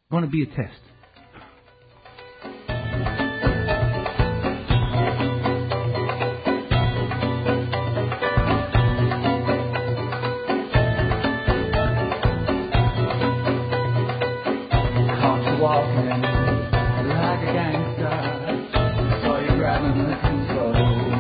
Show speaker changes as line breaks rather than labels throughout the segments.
Going to be a test. Caught you walking like a gangster, so you're grabbing the controls.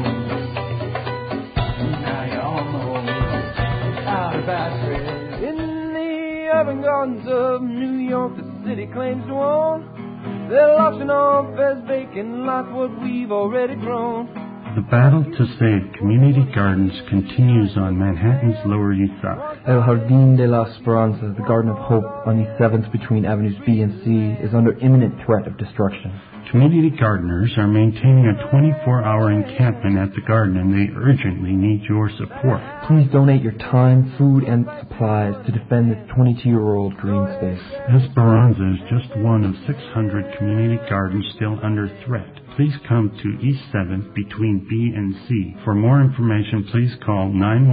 Now you're almost out of battery. In the urban gardens of New York, the city claims to own. They're auctioning off as vacant lots what we've already grown.
The battle to save community gardens continues on Manhattan's Lower East Side.
El Jardín de la Esperanza, the Garden of Hope on East 7th between Avenues B and C, is under imminent threat of destruction.
Community gardeners are maintaining a 24-hour encampment at the garden, and they urgently need your support.
Please donate your time, food, and supplies to defend this 22-year-old green space.
Esperanza is just one of 600 community gardens still under threat. Please come to East 7th between B and C. For more information, please call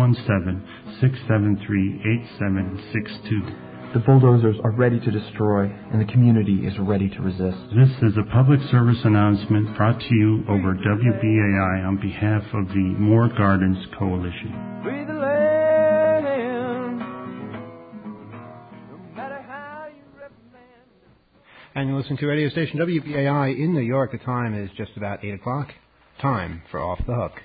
917-673-8762.
The bulldozers are ready to destroy, and the community is ready to resist.
This is a public service announcement brought to you over WBAI on behalf of the More Gardens Coalition.
Free the land, no matter how you represent.
And you listen to radio station WBAI in New York. The time is just about 8 o'clock. Time for Off the Hook.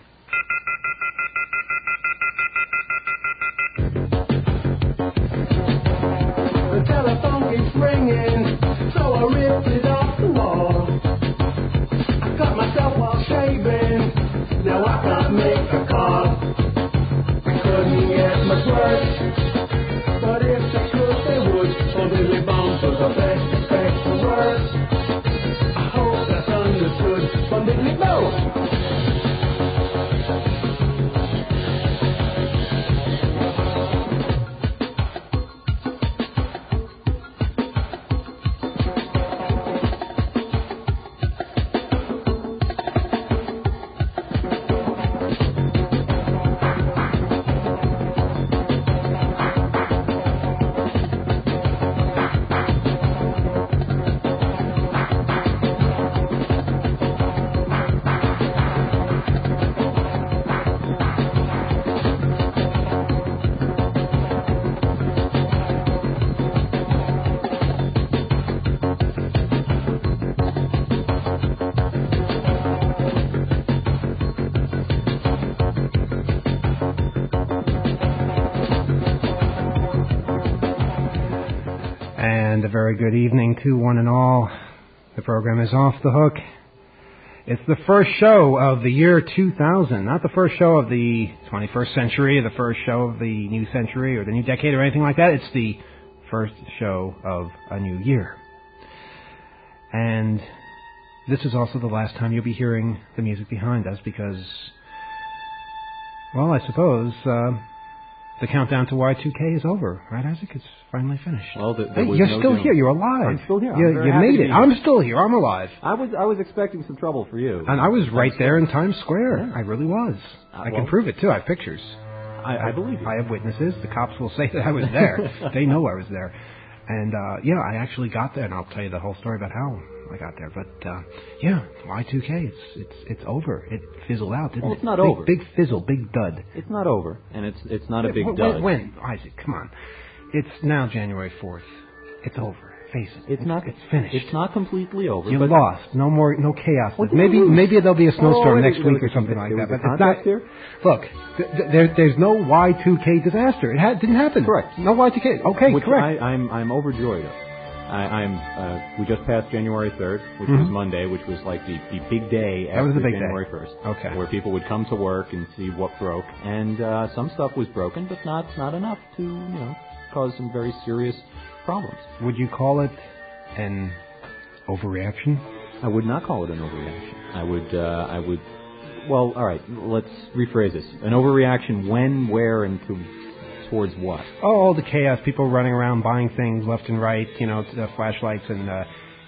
The telephone keeps ringing, so I ripped it off the wall. I cut myself while shaving, now I can't make a call. Couldn't get much worse, but if they could, they would. So Billy Bones was the best, expect the worst. I hope that's understood from Billy Bones.
And a very good evening to one and all. The program is Off the Hook. It's the first show of the year 2000, not the first show of the 21st century, or the first show of the new century, or the new decade, or anything like that. It's the first show of a new year. And this is also the last time you'll be hearing the music behind us because, well, I suppose the countdown to Y2K is over, right, Isaac? It's finally finished.
Well,
hey, you're still here. You're alive.
I'm still here.
You made it. I'm still here. I'm alive.
I was expecting some trouble for you.
And I was right there in Times Square. Yeah. I really was. I can prove it, too. I have pictures.
I believe you.
I have witnesses. The cops will say that I was there. They know I was there. And, I actually got there, and I'll tell you the whole story about how I got there. But, Y2K, it's over. It fizzled out, didn't it?
It's not over.
Big fizzle, big dud.
It's not over, and it's not a big dud.
When? Isaac, come on. It's now January 4th. It's over. Face it. It's finished.
It's not completely over.
You lost. No chaos. Maybe there'll be a snowstorm next week or something like that. But it's not. Here? Look, there's no Y2K disaster. It didn't happen.
Correct.
No Y2K. Okay, correct.
I'm overjoyed. We just passed January 3rd, which was Monday, which was like the big day after January 1st.
Okay.
Where people would come to work and see what broke, and some stuff was broken, but not enough to cause some very serious problems.
Would you call it an overreaction?
I would not call it an overreaction. I would. Well, all right. Let's rephrase this. An overreaction when, where, and towards what?
Oh, all the chaos. People running around buying things left and right. Flashlights and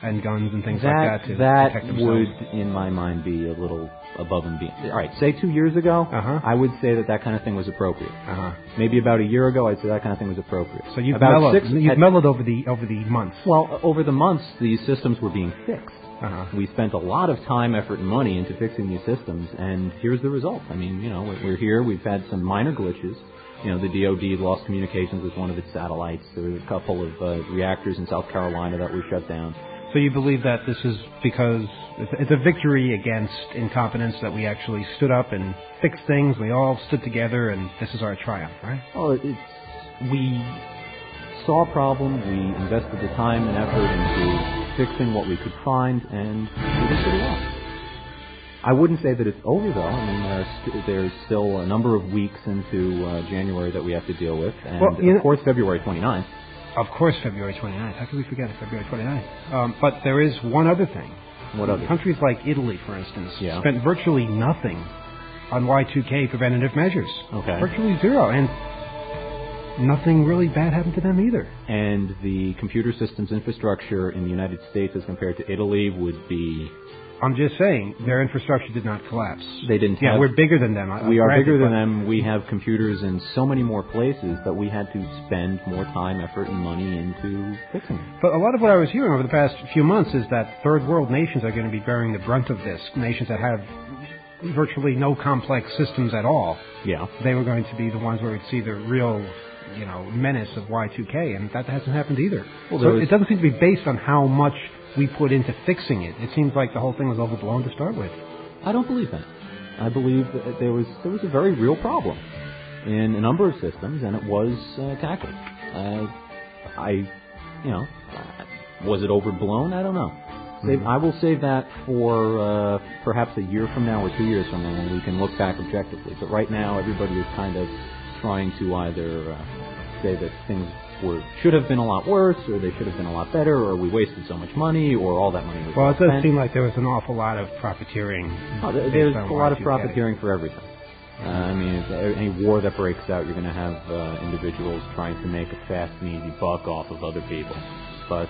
and guns and things like that to protect themselves.
Would, in my mind, be a little above and beyond. All right, say 2 years ago, I would say that kind of thing was appropriate. Maybe about a year ago, I'd say that kind of thing was appropriate.
So you've mellowed over the months.
Well, over the months, these systems were being fixed. We spent a lot of time, effort, and money into fixing these systems, and here's the result. I mean, we're here. We've had some minor glitches. The DoD lost communications with one of its satellites. There were a couple of reactors in South Carolina that were shut down.
So you believe that this is because it's a victory against incompetence, that we actually stood up and fixed things, we all stood together, and this is our triumph, right?
Oh, we saw a problem, we invested the time and effort into fixing what we could find, and we did pretty well. I wouldn't say that it's over, though. I mean, there's still a number of weeks into January that we have to deal with, and of course February 29th.
Of course, February 29th. How can we forget February 29th? But there is one other thing.
What other?
Countries like Italy, for instance, spent virtually nothing on Y2K preventative measures.
Okay.
Virtually zero. And nothing really bad happened to them either.
And the computer systems infrastructure in the United States as compared to Italy would be...
I'm just saying, their infrastructure did not collapse.
They didn't.
Yeah, we're bigger than them.
We are bigger than them. We have computers in so many more places that we had to spend more time, effort, and money into fixing it.
But a lot of what I was hearing over the past few months is that third world nations are going to be bearing the brunt of this. Nations that have virtually no complex systems at all.
Yeah.
They were going to be the ones where we'd see the real, menace of Y2K, and that hasn't happened either. Well, so it doesn't seem to be based on how much we put into fixing it. It seems like the whole thing was overblown to start with.
I don't believe that. I believe that there was a very real problem in a number of systems, and it was tackled. Was it overblown? I don't know. I will save that for perhaps a year from now or 2 years from now when we can look back objectively. But right now, everybody is kind of trying to either say that things should have been a lot worse, or they should have been a lot better, or we wasted so much money, or all that money was
Well, it does
spent.
seem like there was an awful lot of profiteering.
There's a lot of profiteering for everything. I mean, any war that breaks out, you're going to have individuals trying to make a fast and easy buck off of other people. But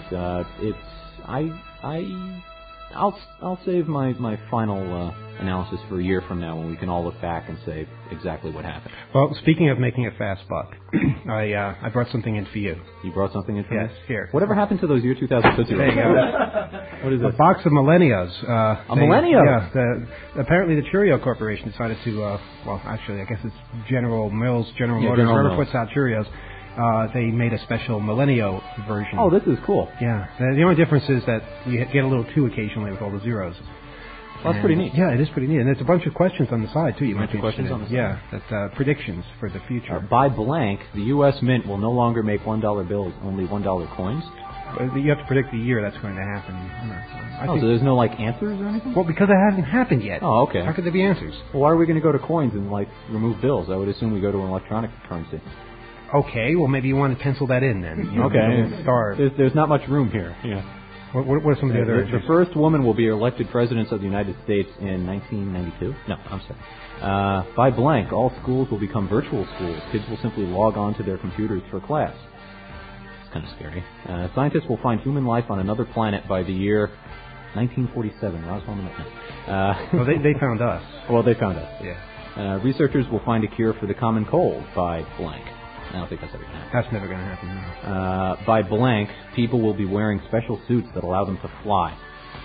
I'll save my final analysis for a year from now when we can all look back and say exactly what happened.
Well, speaking of making a fast buck, I brought something in for you.
You brought something in for me?
Yes, here.
Whatever happened to those year 2000 Tootsie Rolls? What is this?
A box of Millennios.
Millennios?
Yeah. Apparently the Cheerio Corporation decided to, actually, I guess it's General Motors, whoever puts out Cheerios. They made a special Millennial version.
Oh, this is cool.
Yeah. The only difference is that you get a little too occasionally with all the zeros.
Well, that's pretty neat.
Yeah, it is pretty neat. And there's a bunch of questions on the side, too.
A bunch of questions on the side.
Yeah, that's predictions for the future.
By blank, the U.S. Mint will no longer make $1 bills, only $1 coins.
You have to predict the year that's going to happen.
So there's no, answers or anything?
Well, because it hasn't happened yet.
Oh, okay.
How could there be answers?
Well, why are we going to go to coins and, remove bills? I would assume we go to an electronic currency.
Okay, well, maybe you want to pencil that in then.
Okay. There's not much room here. Yeah.
What are some of the other
The first woman will be elected president of the United States in 1992. No, I'm sorry. By blank, all schools will become virtual schools. Kids will simply log on to their computers for class. It's kind of scary. Scientists will find human life on another planet by the year 1947. Roswell, no.
Well, they found us.
Well, they found us.
Yeah.
Researchers will find a cure for the common cold by blank. I don't think that's ever going to happen.
That's never going to happen, no.
By blank, people will be wearing special suits that allow them to fly.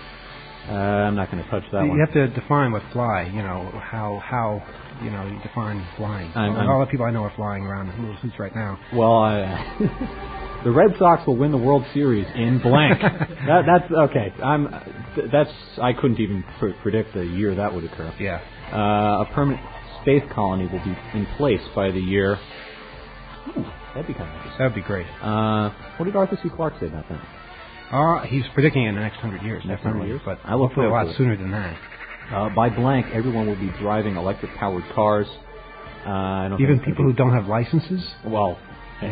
I'm not going to touch that one.
You have to define what fly, how you define flying. All the people I know are flying around in little suits right now.
Well, the Red Sox will win the World Series in blank. That's okay. I couldn't even predict the year that would occur.
Yeah.
A permanent space colony will be in place by the year... Ooh, that'd be kind of interesting.
That'd be great.
What did Arthur C. Clarke say about that?
He's predicting it in the next 100 years.
Next 100 years?
But I look for a lot sooner than that.
By blank, everyone will be driving electric-powered cars.
Even people who don't have licenses?
Well,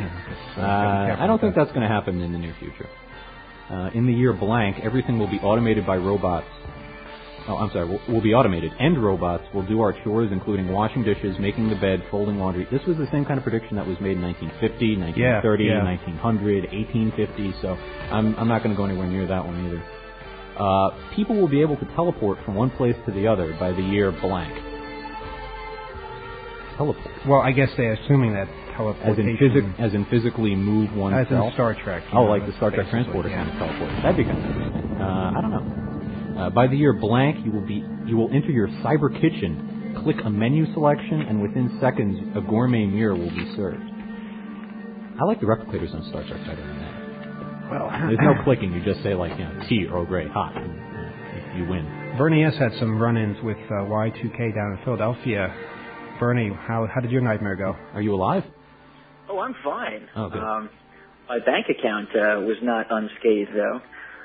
I don't think that's going to happen in the near future. In the year blank, everything will be automated by robots. Oh, I'm sorry, will be automated, and robots will do our chores, including washing dishes, making the bed, folding laundry. This was the same kind of prediction that was made in 1950, 1930, 1900, 1850, so I'm not going to go anywhere near that one either. People will be able to teleport from one place to the other by the year blank. Teleport.
Well, I guess they're assuming that teleportation...
As in physically move oneself?
As in Star Trek.
Like the Star Trek transporter kind of teleport. That'd be kind of interesting. I don't know. By the year blank, you will enter your cyber kitchen, click a menu selection, and within seconds, a gourmet meal will be served. I like the replicators on Star Trek better than that.
Well,
there's no clicking. You just say, tea, Earl Grey, hot, and you win.
Bernie S. had some run-ins with Y2K down in Philadelphia. Bernie, how did your nightmare go?
Are you alive?
Oh, I'm fine.
Oh, good.
My bank account was not unscathed, though.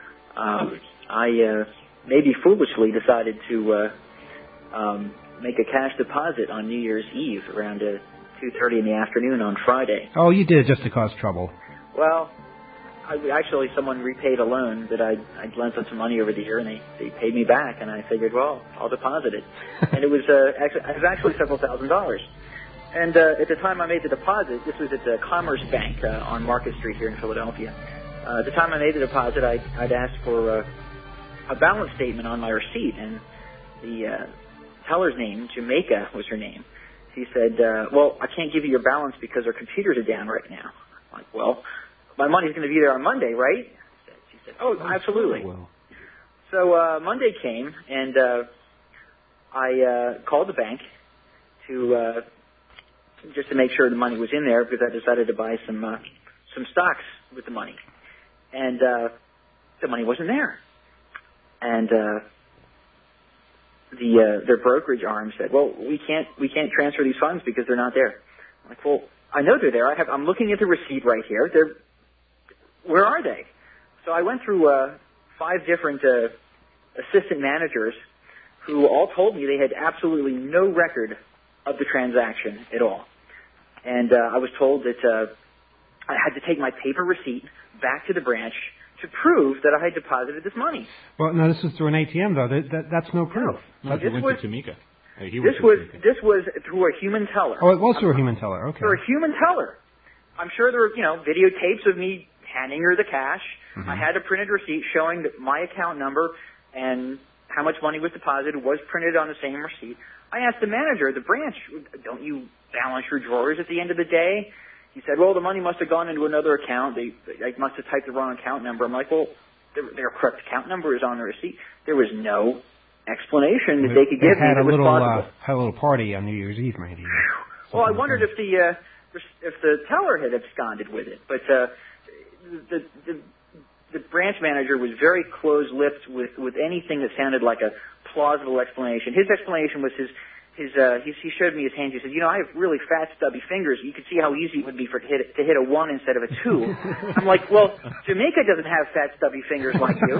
I maybe foolishly decided to make a cash deposit on New Year's Eve around 2:30 in the afternoon on Friday.
Oh, you did it just to cause trouble.
Well, someone repaid a loan that I'd lent them some money over the year, and they paid me back, and I figured, well, I'll deposit it. And it was actually several $1,000s. And at the time I made the deposit, this was at the Commerce Bank on Market Street here in Philadelphia. At the time I made the deposit, I'd asked for a balance statement on my receipt, and the teller's name, Jamaica, was her name. She said, well, I can't give you your balance because our computers are down right now. I'm like, well, my money's going to be there on Monday, right? She said, oh, absolutely. Well. So Monday came, and I called the bank to just to make sure the money was in there because I decided to buy some stocks with the money, and the money wasn't there. And their brokerage arm said, well, we can't transfer these funds because they're not there. I'm like, well, I know they're there. I'm looking at the receipt right here. Where are they? So I went through 5 different assistant managers who all told me they had absolutely no record of the transaction at all. And I was told that I had to take my paper receipt back to the branch to prove that I had deposited this money.
Well, no, this was through an ATM, though. That's no proof.
No, this was to Tamika.
This was through a human teller.
Oh, it was through a human teller. Okay.
Through a human teller. I'm sure there were, videotapes of me handing her the cash. Mm-hmm. I had a printed receipt showing that my account number and how much money was deposited was printed on the same receipt. I asked the manager at the branch, don't you balance your drawers at the end of the day? He said, well, the money must have gone into another account. They must have typed the wrong account number. I'm like, well, their correct account number is on the receipt. There was no explanation that they could give me that was possible.
Had a little party on New Year's Eve, maybe.
Well, I wondered if the teller had absconded with it, but the branch manager was very close-lipped with anything that sounded like a plausible explanation. His explanation was he showed me his hands. He said, I have really fat, stubby fingers. You could see how easy it would be to hit a 1 instead of a 2. I'm like, well, Jamaica doesn't have fat, stubby fingers like you.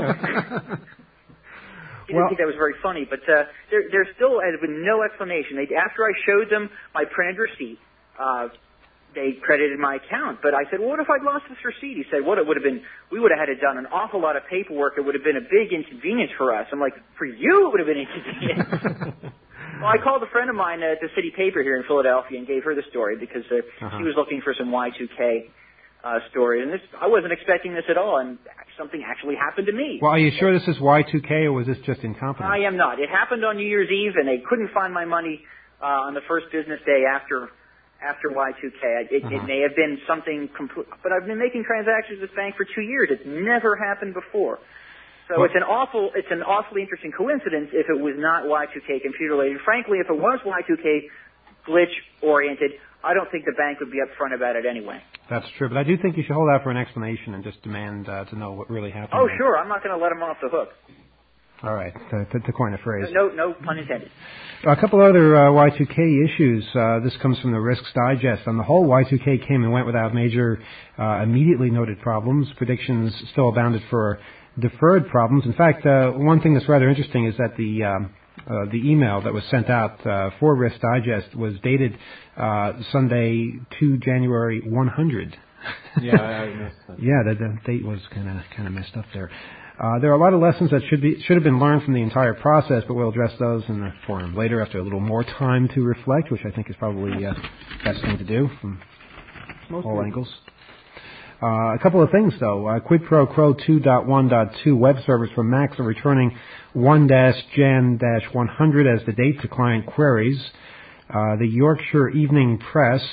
He didn't think that was very funny, but there still has been no explanation. After I showed them my printed receipt, they credited my account. But I said, well, what if I'd lost this receipt? He said, it would have been, we would have had it done an awful lot of paperwork. It would have been a big inconvenience for us. I'm like, for you, it would have been inconvenient. Well, I called a friend of mine at the city paper here in Philadelphia and gave her the story because she was looking for some Y2K story. And I wasn't expecting this at all, and something actually happened to me.
Well, are you sure this is Y2K, or was this just incompetence?
I am not. It happened on New Year's Eve, and they couldn't find my money on the first business day after Y2K. It may have been something complete, but I've been making transactions with this bank for 2 years. It's never happened before. So it's an awfully interesting coincidence if it was not Y2K computer related. Frankly, if it was Y2K glitch oriented, I don't think the bank would be upfront about it anyway.
That's true, but I do think you should hold out for an explanation and just demand to know what really happened.
Oh, sure. I'm not going to let them off the hook.
All right, to coin a phrase.
No pun intended.
A couple other Y2K issues. This comes from the Risks Digest. On the whole, Y2K came and went without major immediately noted problems. Predictions still abounded for deferred problems. In fact, one thing that's rather interesting is that the email that was sent out for Risk Digest was dated Sunday, 2 January 100.
Yeah, I missed that.
Yeah, the date was kind of messed up there. There are a lot of lessons that should have been learned from the entire process, but we'll address those in the forum later after a little more time to reflect, which I think is probably the best thing to do from all angles. A couple of things, though. Quid Pro Quo 2.1.2 web servers from Macs are returning 1-Jan-100 as the date to client queries. The Yorkshire Evening Press,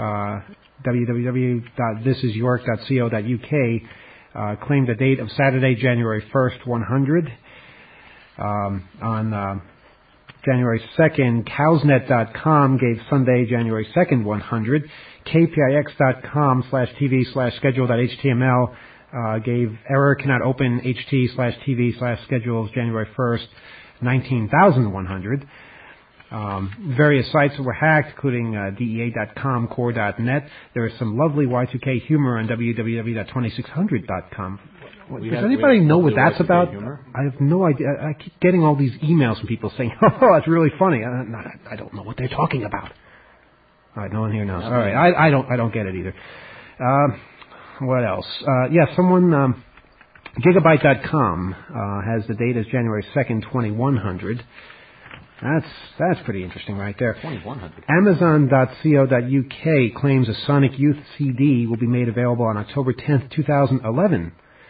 www.thisisyork.co.uk, claimed the date of Saturday, January 1st, 100. On January 2nd, Cowsnet.com gave Sunday, January 2nd, 100. KPIX.com/TV/schedule.html gave error cannot open HT/TV/schedules January 1st, 19,100. Various sites were hacked, including DEA.com, Core.net. There is some lovely Y2K humor on www.2600.com. Does anybody know what that's about? Humor? I have no idea. I keep getting all these emails from people saying, "Oh, that's really funny." I don't know what they're talking about. All right, no one here knows. All right, I don't get it either. What else? Someone Gigabyte.com has the date as January 2nd, 2100. That's pretty interesting right there.
2100.
Amazon.co.uk claims a Sonic Youth CD will be made available on October 10th, 2011.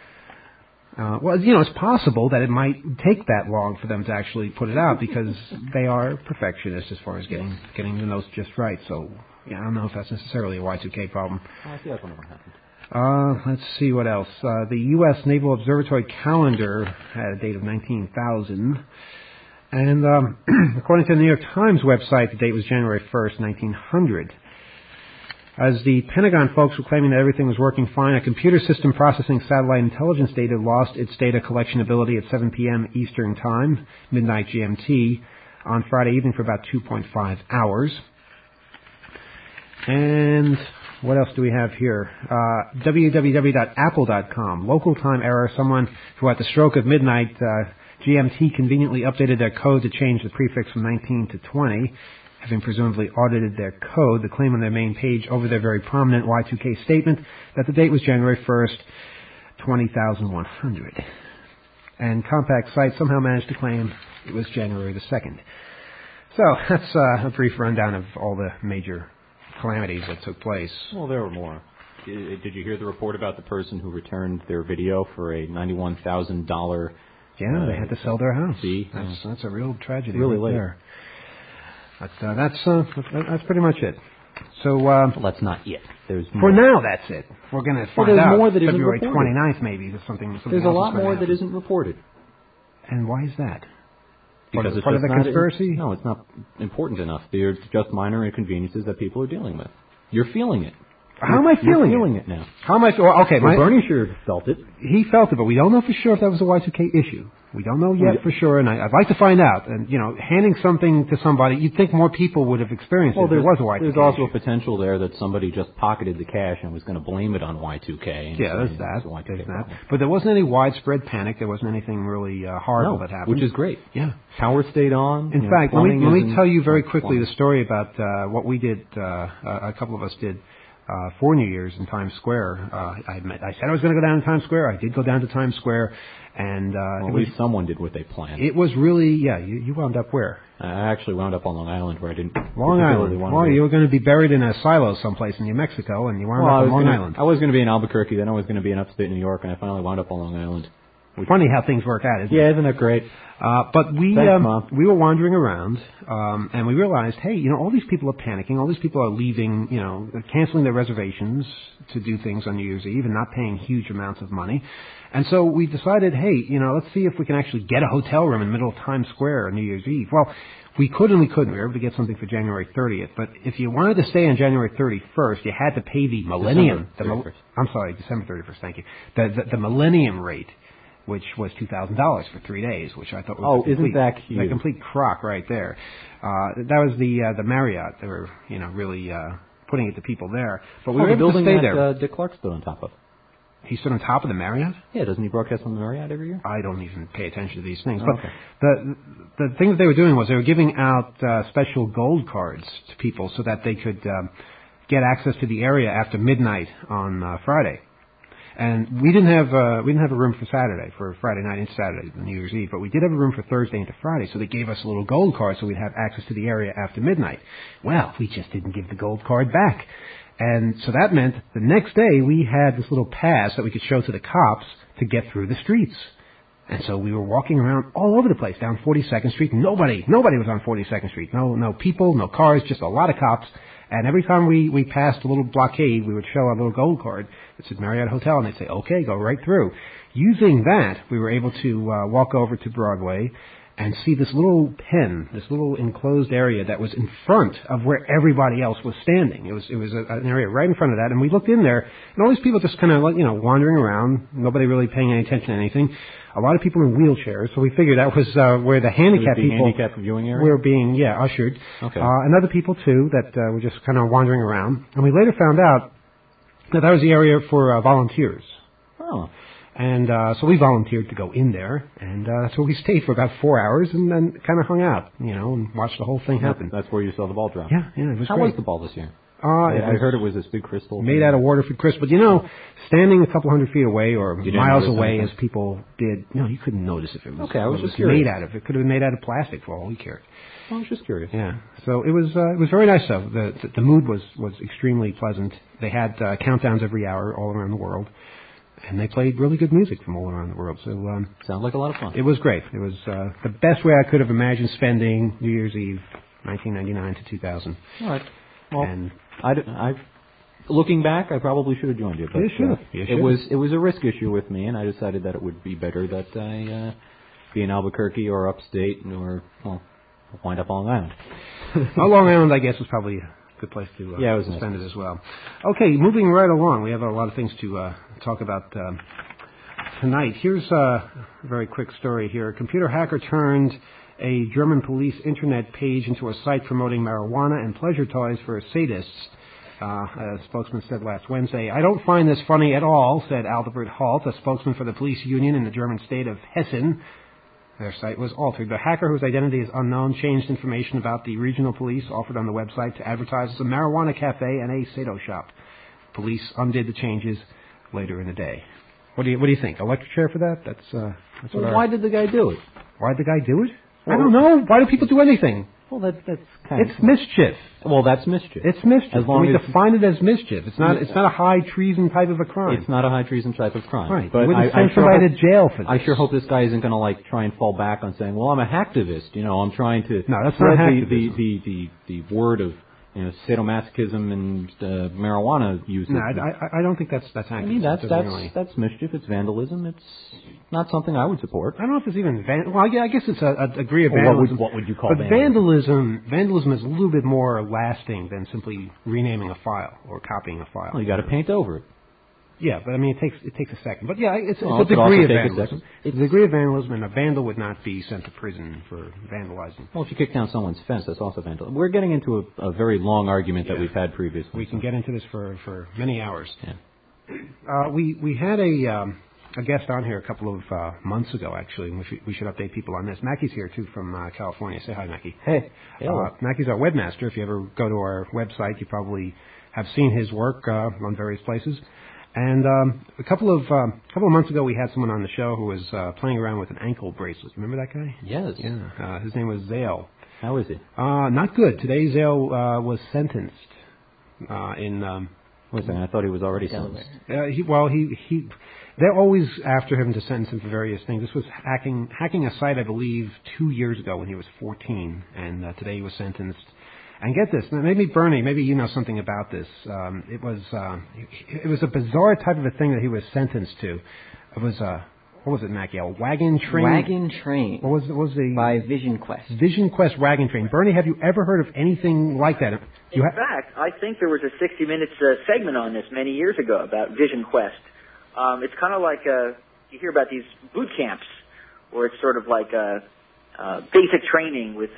It's possible that it might take that long for them to actually put it out because they are perfectionists as far as getting the notes just right. So, I don't know if that's necessarily a Y2K problem.
I see that's what happened.
Let's see what else. The U.S. Naval Observatory calendar had a date of 19,000. And according to the New York Times website, the date was January 1st, 1900. As the Pentagon folks were claiming that everything was working fine, a computer system processing satellite intelligence data lost its data collection ability at 7 p.m. Eastern Time, midnight GMT, on Friday evening for about 2.5 hours. And what else do we have here? www.apple.com. Local time error. Someone who at the stroke of midnight GMT conveniently updated their code to change the prefix from 19 to 20. Having presumably audited their code, the claim on their main page over their very prominent Y2K statement that the date was January 1st, 20,100. And Compact Site somehow managed to claim it was January the 2nd. So that's a brief rundown of all the major calamities that took place.
Well, there were more. Did you hear the report about the person who returned their video for a $91,000?
Yeah, they had to sell their house.
See?
That's a real tragedy
really
right there. But that's pretty much it. So
that's not it. There's
for now. That's it. We're going to find out
more that
February
isn't
29th, maybe. Something
there's a lot more that isn't reported.
And why is that?
Because it's
part of the conspiracy?
No, it's not important enough. They're just minor inconveniences that people are dealing with. You're feeling it.
How am I feeling
You're feeling it now.
How am I? Okay,
Bernie sure felt it.
He felt it, but we don't know for sure if that was a Y2K issue. We don't know yet for sure, and I'd like to find out. And, handing something to somebody, you'd think more people would have experienced it if it was a Y2K
There's also a potential there that somebody just pocketed the cash and was going to blame it on Y2K.
Yeah, there's that. But there wasn't any widespread panic. There wasn't anything really horrible that happened.
Which is great.
Yeah.
Power stayed on.
In fact, let me tell you very quickly the story about what we did, a couple of us did. For New Year's in Times Square. I said I was going to go down to Times Square. I did go down to Times Square, and
at least someone did what they planned.
It was really, you wound up where?
I actually wound up on Long Island, where I didn't.
Long Island. Well, you were going to be buried in a silo someplace in New Mexico, and you wound up on Long Island.
I was going to be in Albuquerque, then I was going to be in upstate New York, and I finally wound up on Long Island.
Funny how things work out, isn't it?
Yeah, isn't that great?
But we were wandering around, and we realized, hey, all these people are panicking. All these people are leaving, canceling their reservations to do things on New Year's Eve and not paying huge amounts of money. And so we decided, hey, let's see if we can actually get a hotel room in the middle of Times Square on New Year's Eve. Well, we could and we couldn't. We were able to get something for January 30th. But if you wanted to stay on January 31st, you had to pay the Millennium. December 31st, thank you. The Millennium rate, which was $2,000 for 3 days, which I thought was
isn't that cute?
A complete crock right there. That was the Marriott. They were really putting it to people there. But we were able to stay there.
Dick Clark stood on top of.
He stood on top of the Marriott?
Yeah, doesn't he broadcast on the Marriott every year?
I don't even pay attention to these things. But the thing that they were doing was they were giving out special gold cards to people so that they could get access to the area after midnight on Friday. And we didn't have a room for Saturday, for Friday night and Saturday, New Year's Eve, but we did have a room for Thursday into Friday, so they gave us a little gold card so we'd have access to the area after midnight. Well, we just didn't give the gold card back. And so that meant the next day we had this little pass that we could show to the cops to get through the streets. And so we were walking around all over the place down 42nd Street. Nobody was on 42nd Street. No people, no cars, just a lot of cops. And every time we passed a little blockade, we would show a little gold card that said Marriott Hotel, and they'd say, okay, go right through. Using that, we were able to walk over to Broadway and see this little pen, this little enclosed area that was in front of where everybody else was standing. It was an area right in front of that, and we looked in there, and all these people just kind of wandering around, nobody really paying any attention to anything. A lot of people in wheelchairs, so we figured that was where the handicapped people
handicapped viewing area?
were being ushered,
okay.
And other people too that were just kind of wandering around. And we later found out that was the area for volunteers.
Oh.
And so we volunteered to go in there, and so we stayed for about 4 hours and then kind of hung out, and watched the whole thing happen.
That's where you saw the ball drop.
Yeah, it was
How
great.
was the ball this year?
I
heard it was this big crystal.
Made out of Waterford crystal. But, standing a couple hundred feet away or miles away
anything?
as people did, you couldn't notice if it was,
okay, I was
what
just
it was
curious.
made out of. It could have been made out of plastic for all we cared.
I was just curious.
Yeah. So it was very nice, though. The mood was extremely pleasant. They had countdowns every hour all around the world. And they played really good music from all around the world. So
sounds like a lot of fun.
It was great. It was the best way I could have imagined spending New Year's Eve, 1999 to 2000.
All right. Well,
and
looking back, I probably should have joined you. But
you should.
It was a risk issue with me, and I decided that it would be better that I be in Albuquerque or upstate or wind up on Long Island.
Long Island, I guess, was probably a good place to
it was
spend
nice.
it as well. Okay, moving right along. We have a lot of things to talk about tonight. Here's a very quick story here. A computer hacker turned a German police internet page into a site promoting marijuana and pleasure toys for sadists. A spokesman said last Wednesday, "I don't find this funny at all," said Albert Halt, a spokesman for the police union in the German state of Hessen. Their site was altered. The hacker, whose identity is unknown, changed information about the regional police offered on the website to advertise as a marijuana cafe and a Sado shop. Police undid the changes later in the day. What do you think? Electric chair for that? That's what
Why did the guy do it?
Why did the guy do it? I don't know. Why do people do anything?
Well, that's kind
It's mischief.
Well, that's mischief.
It's mischief.
As long
we
as
define it as mischief. It's not a high treason type of a crime.
It's not a high treason type of crime.
Right.
But
You wouldn't
I
send somebody to jail for this.
I sure hope this guy isn't going to try and fall back on saying, "Well, I'm a hacktivist." I'm trying to
No, that's
spread
not
the word of sadomasochism and marijuana use.
No, I don't think that's accurate.
I mean, that's mischief. It's vandalism. It's not something I would support.
I don't know if it's even well, I guess it's a degree of
Well,
vandalism.
what would you call
but
vandalism?
vandalism is a little bit more lasting than simply renaming a file or copying a file.
Well, you got to paint over it.
Yeah, but I mean, it takes a second. But yeah, it's
Well,
a
it could
degree
also
of
take a
vandalism.
second.
It's a degree of vandalism, and a vandal would not be sent to prison for vandalizing.
Well, if you kick down someone's fence, that's also vandalism. We're getting into a very long argument that we've had previously.
We can get into this for many hours.
Yeah.
We had a guest on here a couple of months ago, actually, and we should update people on this. Mackie's here, too, from California. Say hi, Mackie.
Hey.
Mackie's our webmaster. If you ever go to our website, you probably have seen his work on various places. And a couple of months ago, we had someone on the show who was playing around with an ankle bracelet. Remember that guy?
Yes.
Yeah. His name was Zale.
How is he?
Not good. Today, Zale was sentenced in...
Wait a second, I thought he was already sentenced.
They're always after him to sentence him for various things. This was hacking a site, I believe, 2 years ago when he was 14, and today he was sentenced. And get this, maybe Bernie, maybe you know something about this. It was a bizarre type of a thing that he was sentenced to. It was what was it, Mackie? A wagon train.
Wagon Train.
What was the
by Vision Quest?
Vision Quest wagon train. Bernie, have you ever heard of anything like that?
In fact, I think there was a 60 Minutes segment on this many years ago about Vision Quest. It's kind of like you hear about these boot camps, where it's sort of like basic training with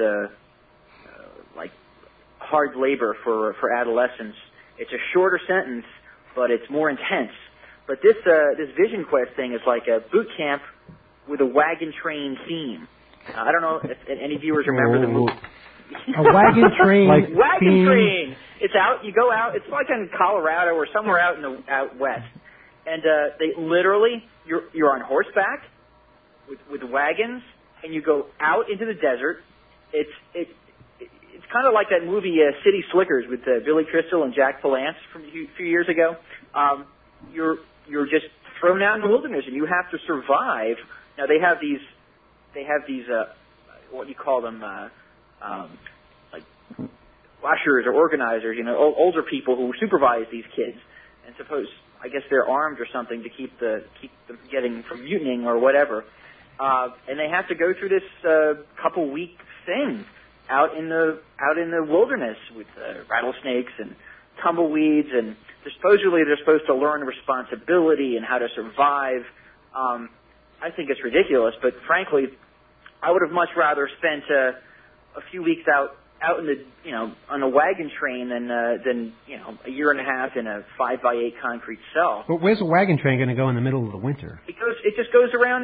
like hard labor for adolescents. It's a shorter sentence, but it's more intense. But this Vision Quest thing is like a boot camp with a wagon train theme. I don't know if any viewers remember the movie.
A wagon train.
Wagon train. It's out. You go out. It's like in Colorado or somewhere out out west, and they literally you're on horseback with wagons, and you go out into the desert. it's kind of like that movie City Slickers with Billy Crystal and Jack Palance from a few years ago. You're just thrown out in the wilderness, and you have to survive. Now they have these what you call them, like washers or organizers, older people who supervise these kids, and I guess they're armed or something to keep them getting from mutinying or whatever. And they have to go through this couple week thing out in the wilderness with rattlesnakes and tumbleweeds, and supposedly they're supposed to learn responsibility and how to survive. I think it's ridiculous, but frankly, I would have much rather spent a few weeks out in the on a wagon train than a year and a half in a 5x8 concrete cell.
But where's a wagon train going to go in the middle of the winter?
Because it just goes around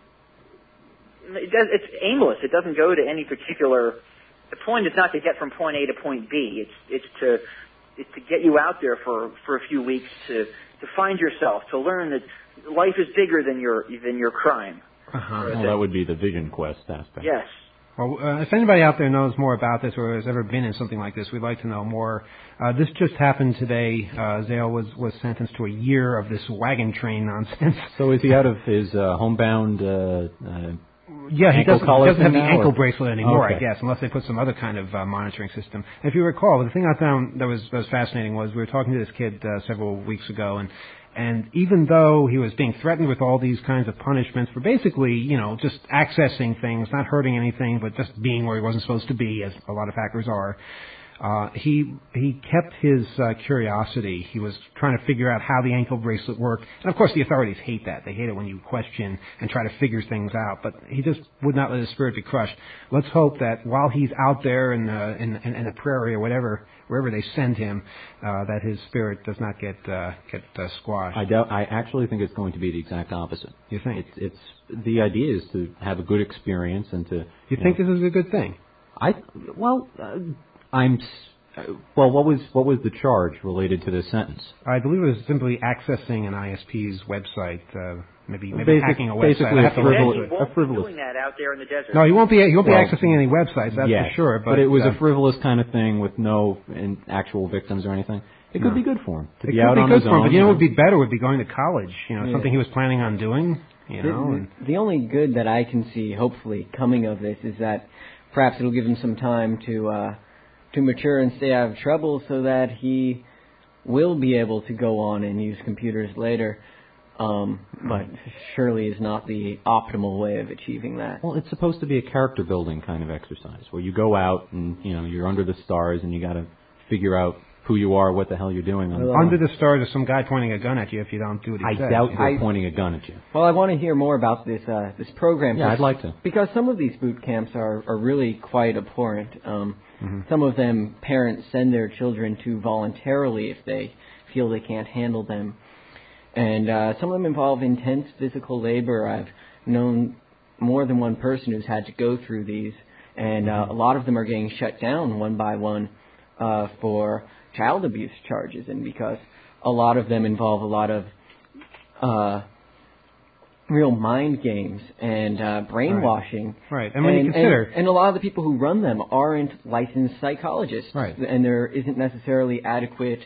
it's aimless. It doesn't go to any particular. The point is not to get from point A to point B. It's to get you out there for a few weeks to find yourself, to learn that life is bigger than your crime.
Uh-huh. Well, that would be the vision quest aspect.
Yes.
Well, if anybody out there knows more about this or has ever been in something like this, we'd like to know more. This just happened today. Zale was sentenced to a year of this wagon train nonsense.
So is he out of his homebound
Yeah, he doesn't have the ankle
or?
bracelet anymore,
Okay.
I guess, unless they put some other kind of monitoring system. If you recall, the thing I found that was fascinating was we were talking to this kid several weeks ago, and even though he was being threatened with all these kinds of punishments for basically, just accessing things, not hurting anything, but just being where he wasn't supposed to be, as a lot of hackers are, he kept his curiosity. He was trying to figure out how the ankle bracelet worked. And, of course, the authorities hate that. They hate it when you question and try to figure things out. But he just would not let his spirit be crushed. Let's hope that while he's out there in the prairie or wherever they send him, that his spirit does not get squashed.
I actually think it's going to be the exact opposite.
You think?
It's the idea is to have a good experience and to.
You think this is a good thing?
What was the charge related to this sentence?
I believe it was simply accessing an ISP's website, maybe hacking a website.
Basically,
He won't be doing that out there in the desert.
No, he won't be accessing any websites. That's for sure.
But it was a frivolous kind of thing with no actual victims or anything. It could be good for him to be out on his own.
But what would be better would be going to college. Something he was planning on doing.
The only good that I can see, hopefully, coming of this is that perhaps it'll give him some time to mature and stay out of trouble, so that he will be able to go on and use computers later. But surely is not the optimal way of achieving that.
Well, it's supposed to be a character building kind of exercise where you go out and you're under the stars and you got to figure out who you are, what the hell you're doing.
Under the stars is some guy pointing a gun at you if you don't do what he says.
I doubt they're pointing a gun at you.
Well, I want to hear more about this program.
Yeah, I'd like to.
Because some of these boot camps are really quite abhorrent. Some of them parents send their children to voluntarily if they feel they can't handle them. And some of them involve intense physical labor. I've known more than one person who's had to go through these. And a lot of them are getting shut down one by one for child abuse charges. And because a lot of them involve a lot of real mind games and brainwashing.
Right. And when you consider...
And a lot of the people who run them aren't licensed psychologists.
Right.
And there isn't necessarily adequate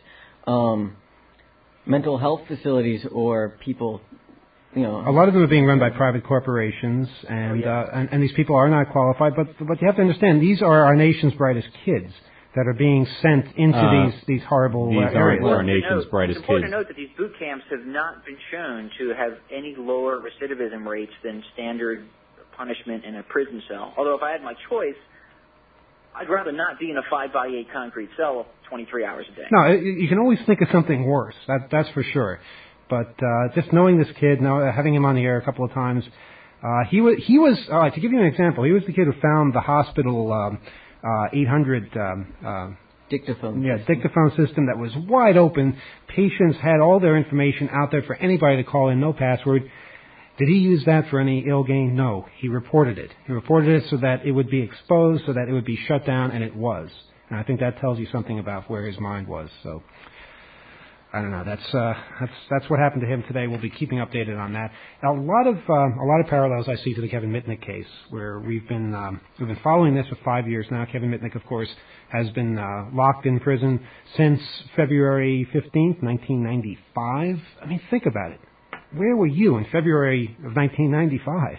mental health facilities or people, A
lot of them are being run by private corporations, and these people are not qualified. But you have to understand, these are our nation's brightest kids that are being sent into these horrible areas.
These are our nation's brightest
kids. It's important
kids.
to note that these boot camps have not been shown to have any lower recidivism rates than standard punishment in a prison cell. Although if I had my choice, I'd rather not be in a 5x8 concrete cell 23 hours a day.
No, you can always think of something worse. That's for sure. But just knowing this kid, having him on the air a couple of times, he was to give you an example, he was the kid who found the hospital 800
dictaphone.
Yeah, dictaphone system that was wide open. Patients had all their information out there for anybody to call in, no password. Did he use that for any ill gain? No. He reported it. He reported it so that it would be exposed, so that it would be shut down, and it was. And I think that tells you something about where his mind was. So, I don't know. That's what happened to him today. We'll be keeping updated on that. Now, a lot of parallels I see to the Kevin Mitnick case, where we've been following this for 5 years now. Kevin Mitnick, of course, has been locked in prison since February 15th, 1995. I mean, think about it. Where were you in February of 1995?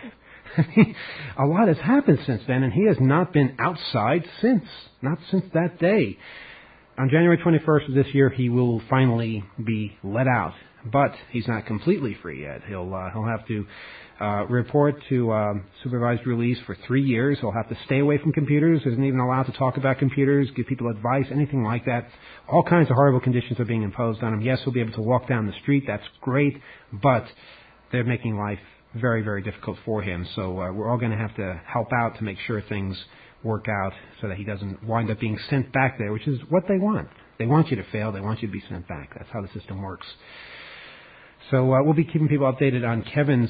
A lot has happened since then, and he has not been outside not since that day. On January 21st of this year, he will finally be let out, but he's not completely free yet. He'll have to report to supervised release for 3 years. He'll have to stay away from computers. Isn't even allowed to talk about computers, give people advice, anything like that. All kinds of horrible conditions are being imposed on him. Yes, he'll be able to walk down the street. That's great, but they're making life very, very difficult for him. So we're all going to have to help out to make sure things work out so that he doesn't wind up being sent back there, which is what they want. They want you to fail. They want you to be sent back. That's how the system works. So we'll be keeping people updated on Kevin's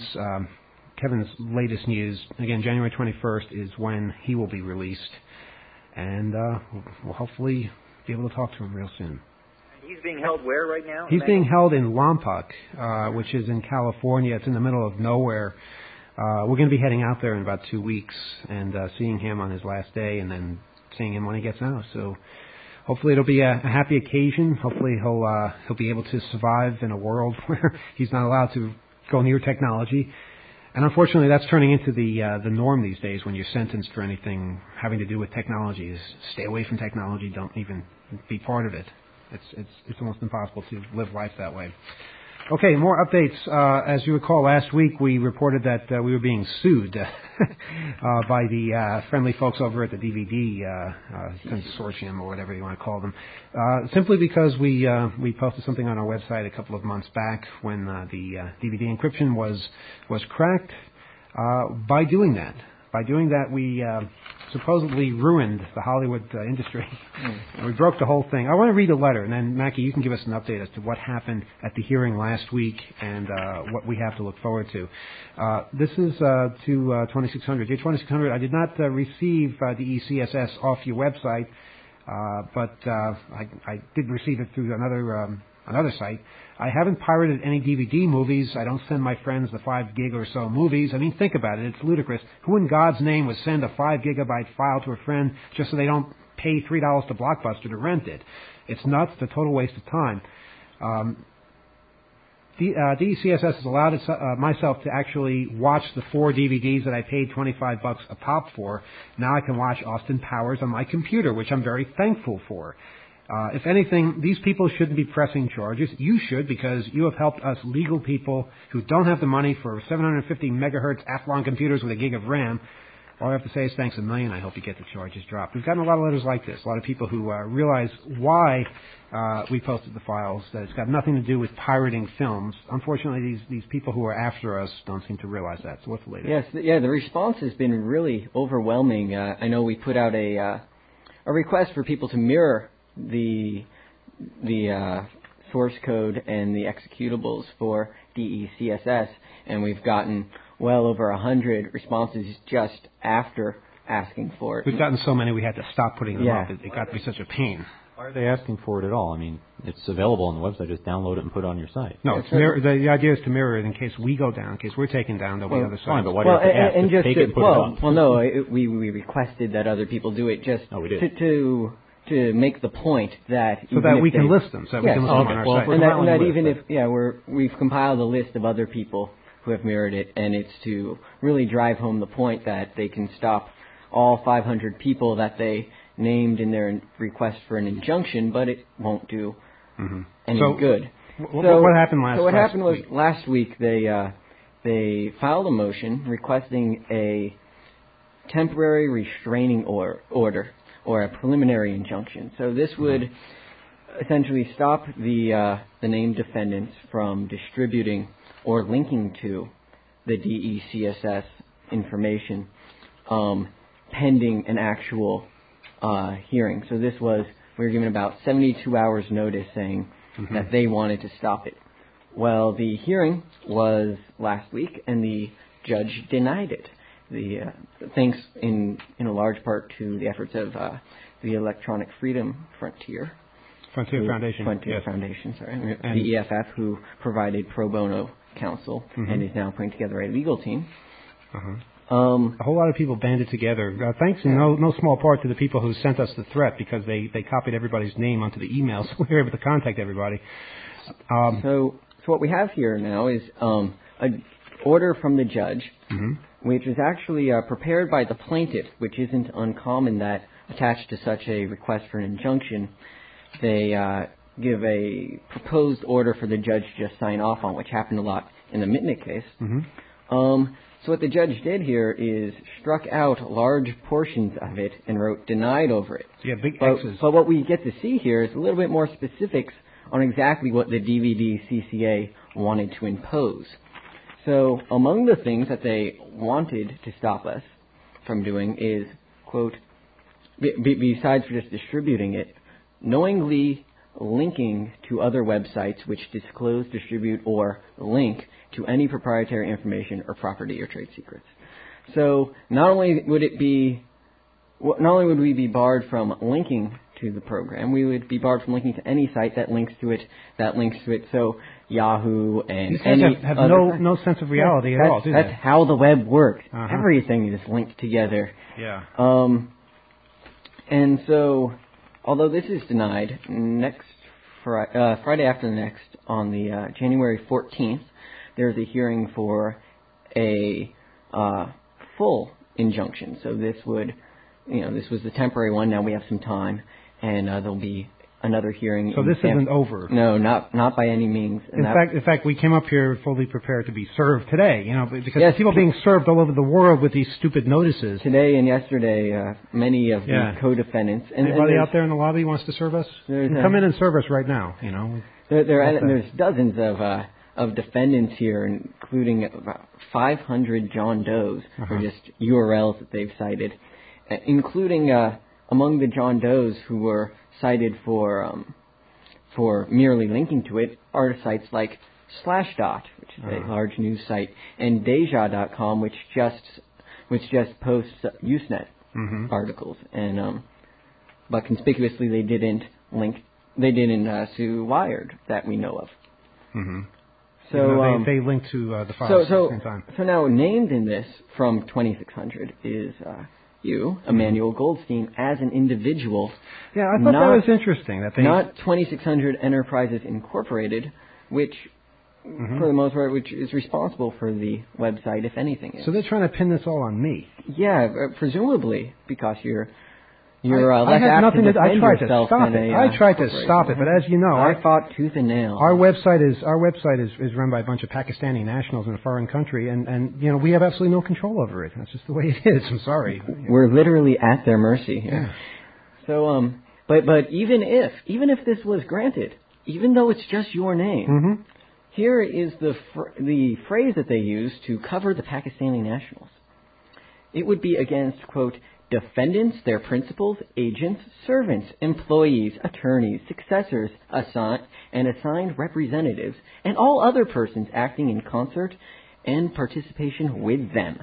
latest news. Again, January 21st is when he will be released, and we'll hopefully be able to talk to him real soon.
He's being held where right now?
He's being held in Lompoc, which is in California. It's in the middle of nowhere. We're going to be heading out there in about 2 weeks and seeing him on his last day, and then seeing him when he gets out. So hopefully it'll be a happy occasion. Hopefully he'll be able to survive in a world where he's not allowed to go near technology. And unfortunately, that's turning into the norm these days. When you're sentenced for anything having to do with technology, is stay away from technology. Don't even be part of it. It's almost impossible to live life that way. Okay, more updates. As you recall, last week we reported that we were being sued by the friendly folks over at the DVD consortium, or whatever you want to call them, simply because we posted something on our website a couple of months back when the DVD encryption was cracked. By doing that, we supposedly ruined the Hollywood industry. We broke the whole thing. I want to read a letter, and then, Mackie, you can give us an update as to what happened at the hearing last week and what we have to look forward to. This is to 2600. Dear 2600, I did not receive the ECSS off your website, but I did receive it through another site. I haven't pirated any DVD movies. I don't send my friends the 5 gig or so movies. I mean, think about it. It's ludicrous. Who in God's name would send a 5 gigabyte file to a friend just so they don't pay $3 to Blockbuster to rent it? It's nuts. It's a total waste of time. DECSS has allowed myself to actually watch the 4 DVDs that I paid $25 a pop for. Now I can watch Austin Powers on my computer, which I'm very thankful for. If anything, these people shouldn't be pressing charges. You should, because you have helped us legal people who don't have the money for 750 megahertz Athlon computers with a gig of RAM. All I have to say is thanks a million. I hope you get the charges dropped. We've gotten a lot of letters like this. A lot of people who realize why we posted the files, that it's got nothing to do with pirating films. Unfortunately, these people who are after us don't seem to realize that. So what's the latest?
Yes, the response has been really overwhelming. I know we put out a request for people to mirror the source code and the executables for DECSS, and we've gotten well over 100 responses just after asking for it.
We've gotten so many we had to stop putting them up. It got to be such a pain.
Why are they asking for it at all? I mean, it's available on the website. Just download it and put it on your site.
No, the idea is to mirror it in case we go down, in case we're taken down, there'll be other sites.
Fine, but why do you have to ask?
And just
take it and put it on?
Well, no, we requested that other people do it just to make the point that
so that we can list them, so that we can list them on our site.
And that even if we've compiled a list of other people who have mirrored it, and it's to really drive home the point that they can stop all 500 people that they named in their request for an injunction, but it won't do any good.
What happened last week?
So what happened was last week they filed a motion requesting a temporary restraining order or a preliminary injunction. So this would essentially stop the named defendants from distributing or linking to the DECSS information pending an actual hearing. So we were given about 72 hours notice saying that they wanted to stop it. Well, the hearing was last week, and the judge denied it. Thanks in a large part to the efforts of the Electronic Freedom Frontier.
Frontier Foundation.
Frontier
yes.
Foundation, sorry. And the EFF, who provided pro bono counsel and is now putting together a legal team.
A whole lot of people banded together. Thanks in no small part to the people who sent us the threat, because they copied everybody's name onto the email, so we were able to contact everybody.
So what we have here now is an order from the judge, which is actually prepared by the plaintiff, which isn't uncommon that attached to such a request for an injunction, they give a proposed order for the judge to just sign off on, which happened a lot in the Mitnick case. So what the judge did here is struck out large portions of it and wrote denied over it.
Yeah, big X's.
But what we get to see here is a little bit more specifics on exactly what the DVD CCA wanted to impose. So among the things that they wanted to stop us from doing is, quote, besides just distributing it, knowingly linking to other websites which disclose, distribute, or link to any proprietary information or property or trade secrets. So not only would we be barred from linking to the program, we would be barred from linking to any site that links to it. So Yahoo and any
have no sense of reality at all, do they?
That's how the web works. Everything is linked together.
Yeah.
And so, although this is denied, next Friday after the next, on the January 14th, there's a hearing for a full injunction. So this was the temporary one. Now we have some time, and there'll be another hearing.
So this isn't over.
No, not by any means.
In fact, we came up here fully prepared to be served today. Because people being served all over the world with these stupid notices.
Today and yesterday, many of the co-defendants.
Anybody out there in the lobby wants to serve us? Come in and serve us right now.
There's dozens of defendants here, including about 500 John Does, or just URLs that they've cited, including among the John Does who were cited for merely linking to it are sites like Slashdot, which is a large news site, and Deja.com, which just posts Usenet articles, and but conspicuously they didn't sue Wired that we know of. So
they link to the files at the same time.
So now named in this from 2600 is you, Emmanuel Goldstein, as an individual.
Yeah, I thought that was interesting. That they
not 2600 Enterprises Incorporated, which for the most part, which is responsible for the website, if anything.
So they're trying to pin this all on me.
Yeah, presumably because you're
I
less
had
apt
nothing
to
I
defend
tried to
yourself
stop
than
it.
a
I tried to stop it, but as you know,
I fought tooth and nail.
Our website is run by a bunch of Pakistani nationals in a foreign country, and we have absolutely no control over it. That's just the way it is. I'm sorry.
We're literally at their mercy here.
Yeah.
So but even if this was granted, even though it's just your name, here is the phrase that they use to cover the Pakistani nationals. It would be against, quote, defendants, their principals, agents, servants, employees, attorneys, successors, assigned representatives, and all other persons acting in concert and participation with them.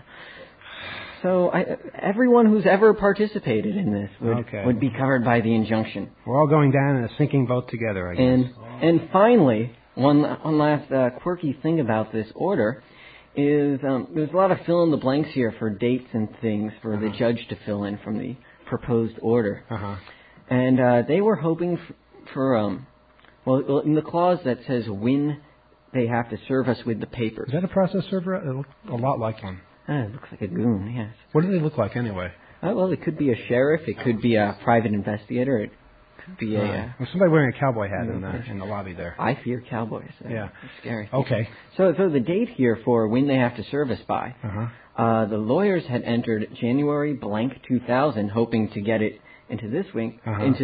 So everyone who's ever participated in this would be covered by the injunction.
We're all going down in a sinking boat together, I guess.
And finally, one last quirky thing about this order is there's a lot of fill in the blanks here for dates and things for the judge to fill in from the proposed order. And they were hoping for in the clause that says when they have to serve us with the papers.
Is that a process server? It looks a lot like one.
It looks like a goon, yes.
What do they look like anyway?
Well, it could be a sheriff. It could be a private investigator. It could be
somebody wearing a cowboy hat in the lobby there.
I fear cowboys. They're scary.
Okay.
So the date here for when they have to serve us by, the lawyers had entered January blank 2000, hoping to get it into this week,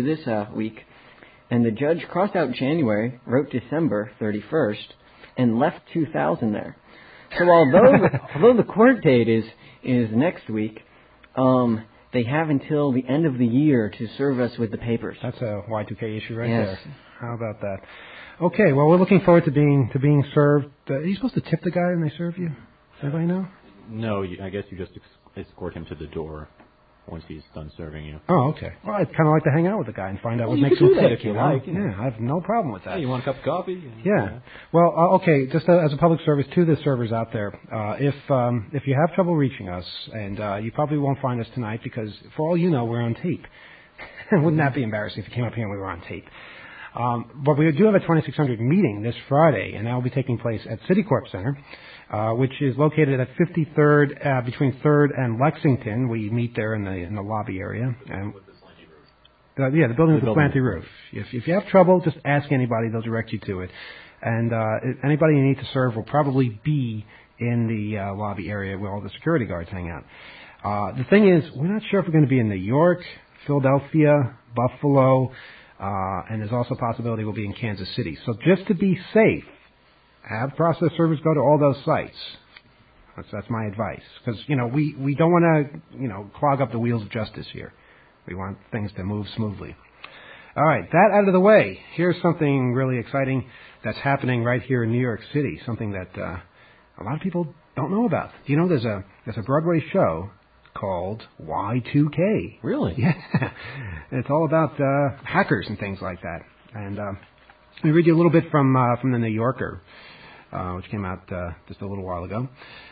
and the judge crossed out January, wrote December 31st, and left 2000 there. So although the court date is next week, they have until the end of the year to serve us with the papers.
That's a Y2K issue right there. How about that? Okay, well, we're looking forward to being served. Are you supposed to tip the guy when they serve you? Does anybody know?
No, I guess you just escort him to the door. once he's done serving you.
Oh, okay. Well, I'd kind of like to hang out with the guy and find out what
you
makes
can
him
do that
tick.
if you
know?
like.
Yeah, I have no problem with that.
Hey, you want a cup of coffee?
Yeah. Well, okay. Just as a public service to the servers out there, if you have trouble reaching us, and you probably won't find us tonight because, for all you know, we're on tape. Wouldn't that be embarrassing if you came up here and we were on tape? But we do have a 2600 meeting this Friday, and that will be taking place at Citicorp Center, which is located at 53rd, between 3rd and Lexington. We meet there in the lobby area. And, the building with the slanty roof. If you have trouble, just ask anybody. They'll direct you to it. And anybody you need to serve will probably be in the lobby area where all the security guards hang out. The thing is, we're not sure if we're going to be in New York, Philadelphia, Buffalo, and there's also a possibility we'll be in Kansas City. So just to be safe, have process servers go to all those sites. That's my advice. Because, we don't want to, clog up the wheels of justice here. We want things to move smoothly. All right, that out of the way, here's something really exciting that's happening right here in New York City, something that a lot of people don't know about. Do you know there's a Broadway show called Y2K?
Really?
Yeah. It's all about hackers and things like that. And let me read you a little bit from the New Yorker, which came out just a little while ago.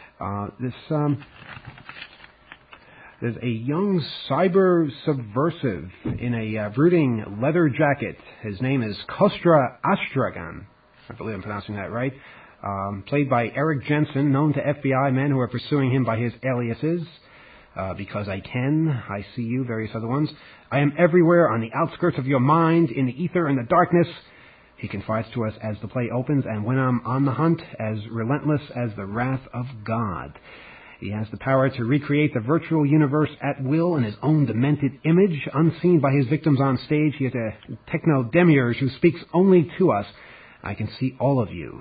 There's a young cyber subversive in a brooding leather jacket. His name is Kostra Astragan. I believe I'm pronouncing that right. Played by Eric Jensen, known to FBI men who are pursuing him by his aliases. Because I Can, I See You, various other ones. I am everywhere on the outskirts of your mind, in the ether and the darkness. He confides to us as the play opens, and when I'm on the hunt, as relentless as the wrath of God. He has the power to recreate the virtual universe at will in his own demented image, unseen by his victims on stage. He is a techno-demiurge who speaks only to us. I can see all of you.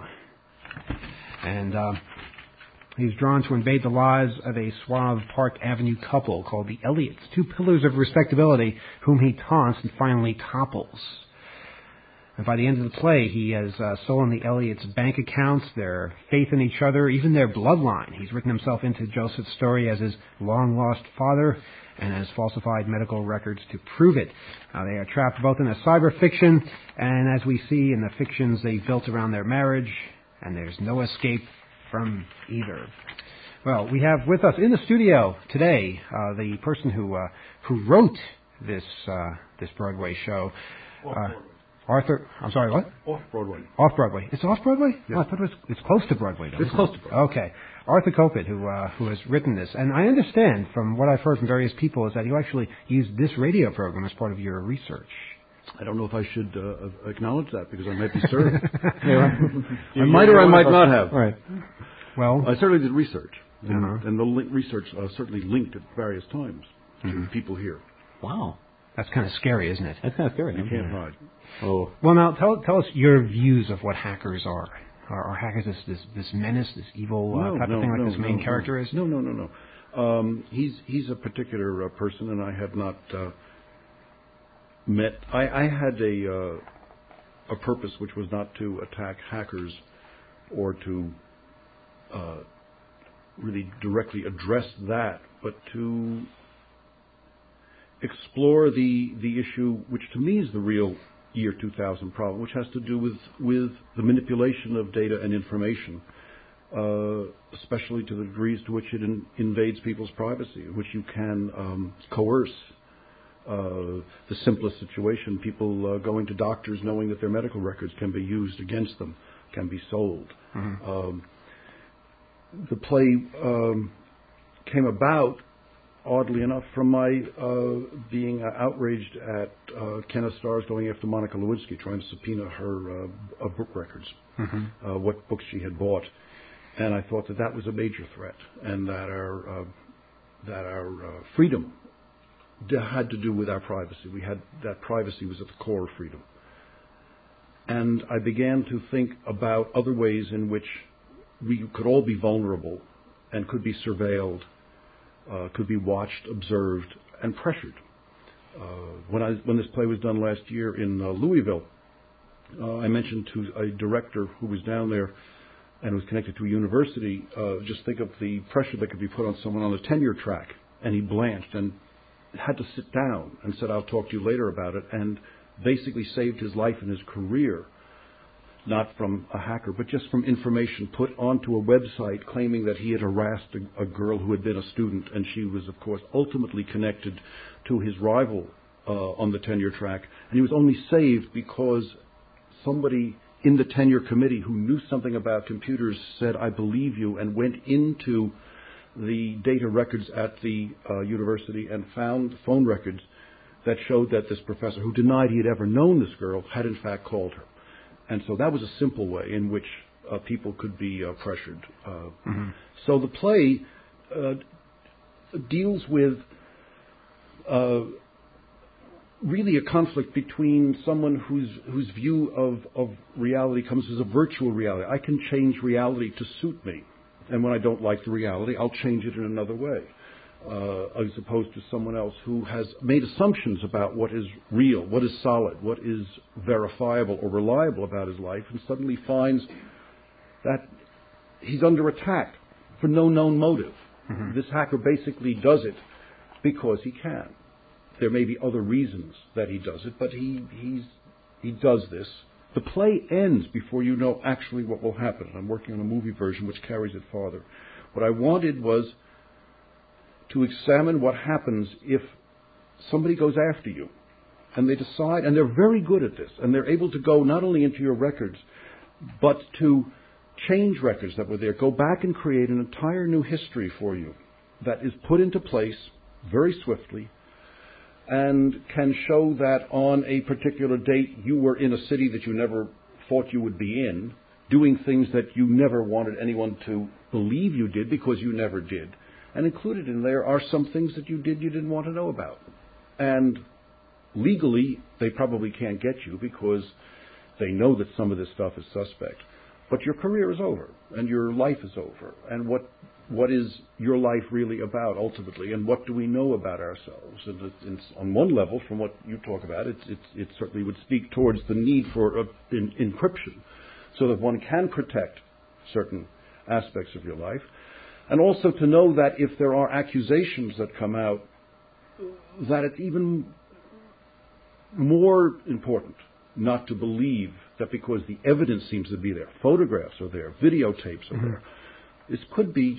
And he's drawn to invade the lives of a suave Park Avenue couple called the Elliots, two pillars of respectability whom he taunts and finally topples. And by the end of the play, he has stolen the Elliots' bank accounts, their faith in each other, even their bloodline. He's written himself into Joseph's story as his long-lost father and has falsified medical records to prove it. They are trapped both in a cyber fiction, and as we see in the fictions they've built around their marriage, and there's no escape from either. Well, we have with us in the studio today the person who wrote this Broadway show. Arthur, I'm sorry, what?
Off-Broadway.
Off-Broadway. It's off-Broadway?
Yes.
Oh, I thought it's close to Broadway, though.
It's close to Broadway.
Okay. Arthur Kopit, who has written this. And I understand from what I've heard from various people is that you actually used this radio program as part of your research.
I don't know if I should acknowledge that because I might be served.
I
might or I might not have.
Right. Well,
I certainly did research.
Uh-huh.
And the research certainly linked at various times to people here.
Wow.
That's kind of scary, isn't it?
That's kind of scary.
You can't hide.
Oh.
Well, now tell us your views of what hackers are. Are hackers this menace, this evil type of thing like this main character is?
No. He's a particular person, and I have not met. I had a purpose which was not to attack hackers or to really directly address that, but to explore the issue which to me is the real year 2000 problem, which has to do with the manipulation of data and information, especially to the degrees to which it invades people's privacy, which you can coerce. The simplest situation, people going to doctors knowing that their medical records can be used against them, can be sold. Mm-hmm. The play came about, oddly enough, from my being outraged at Kenneth Starr's going after Monica Lewinsky, trying to subpoena her book records, what books she had bought. And I thought that was a major threat, and that our freedom had to do with our privacy. That privacy was at the core of freedom. And I began to think about other ways in which we could all be vulnerable and could be surveilled, could be watched, observed, and pressured. When this play was done last year in Louisville, I mentioned to a director who was down there and was connected to a university, just think of the pressure that could be put on someone on the tenure track. And he blanched, and had to sit down and said, I'll talk to you later about it, and basically saved his life and his career, not from a hacker, but just from information put onto a website claiming that he had harassed a girl who had been a student, and she was, of course, ultimately connected to his rival on the tenure track. And he was only saved because somebody in the tenure committee who knew something about computers said, I believe you, and went into the data records at the university and found phone records that showed that this professor, who denied he had ever known this girl, had in fact called her. And so that was a simple way in which people could be pressured. So the play deals with really a conflict between someone whose view of reality comes as a virtual reality. I can change reality to suit me. And when I don't like the reality, I'll change it in another way, as opposed to someone else who has made assumptions about what is real, what is solid, what is verifiable or reliable about his life, and suddenly finds that he's under attack for no known motive. This hacker basically does it because he can. There may be other reasons that he does it, but he does this. The play ends before you know actually what will happen. I'm working on a movie version which carries it farther. What I wanted was to examine what happens if somebody goes after you and they decide, and they're very good at this, and they're able to go not only into your records, but to change records that were there, go back and create an entire new history for you that is put into place very swiftly, and can show that on a particular date you were in a city that you never thought you would be in, doing things that you never wanted anyone to believe you did because you never did. And included in there are some things that you did you didn't want to know about. And legally, they probably can't get you because they know that some of this stuff is suspect. But your career is over, and your life is over. And what is your life really about ultimately, and what do we know about ourselves? And it's, on one level, from what you talk about, it certainly would speak towards the need for encryption so that one can protect certain aspects of your life, and also to know that if there are accusations that come out, that it's even more important not to believe that because the evidence seems to be there, photographs are there, videotapes are there, this could be,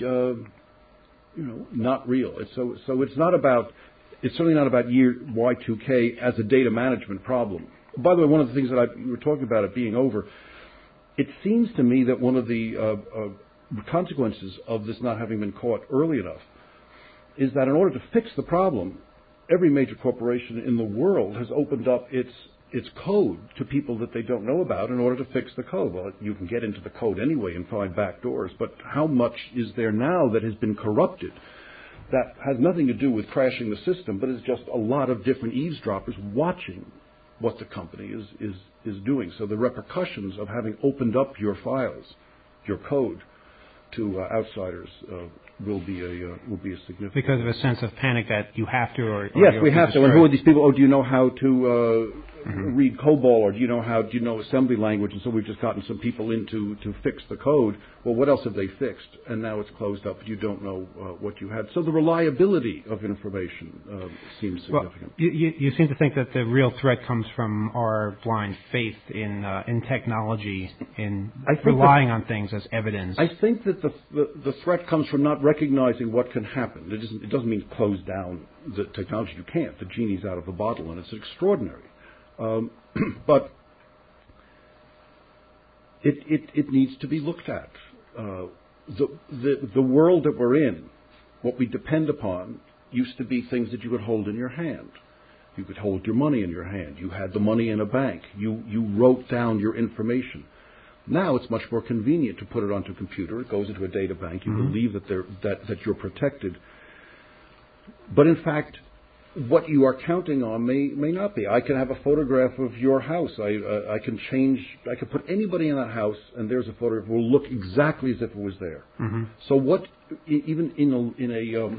not real. So it's not about, it's certainly not about year Y2K as a data management problem. By the way, one of the things that you were talking about it being over, it seems to me that one of the consequences of this not having been caught early enough is that in order to fix the problem, every major corporation in the world has opened up its code to people that they don't know about in order to fix the code. Well, you can get into the code anyway and find back doors, but how much is there now that has been corrupted that has nothing to do with crashing the system, but is just a lot of different eavesdroppers watching what the company is doing. So the repercussions of having opened up your files, your code, to outsiders will be a significant.
Because of a sense of panic that you have to, or
yes, we have to. And who are these people? Oh, do you know how to read COBOL, or do you know assembly language? And so we've just gotten some people in to fix the code. Well, what else have they fixed? And now it's closed up. You don't know what you had. So the reliability of information seems significant.
Well, you seem to think that the real threat comes from our blind faith in technology, in relying on things as evidence.
I think that the threat comes from not recognizing what can happen. It doesn't mean close down the technology. You can't. The genie's out of the bottle, and it's extraordinary. But it needs to be looked at. The world that we're in, what we depend upon, used to be things that you could hold in your hand. You could hold your money in your hand. You had the money in a bank. You wrote down your information. Now it's much more convenient to put it onto a computer. It goes into a data bank. You believe that you're protected. But in fact, what you are counting on may not be. I can have a photograph of your house. I can put anybody in that house, and there's a photograph. It will look exactly as if it was there. So what, even in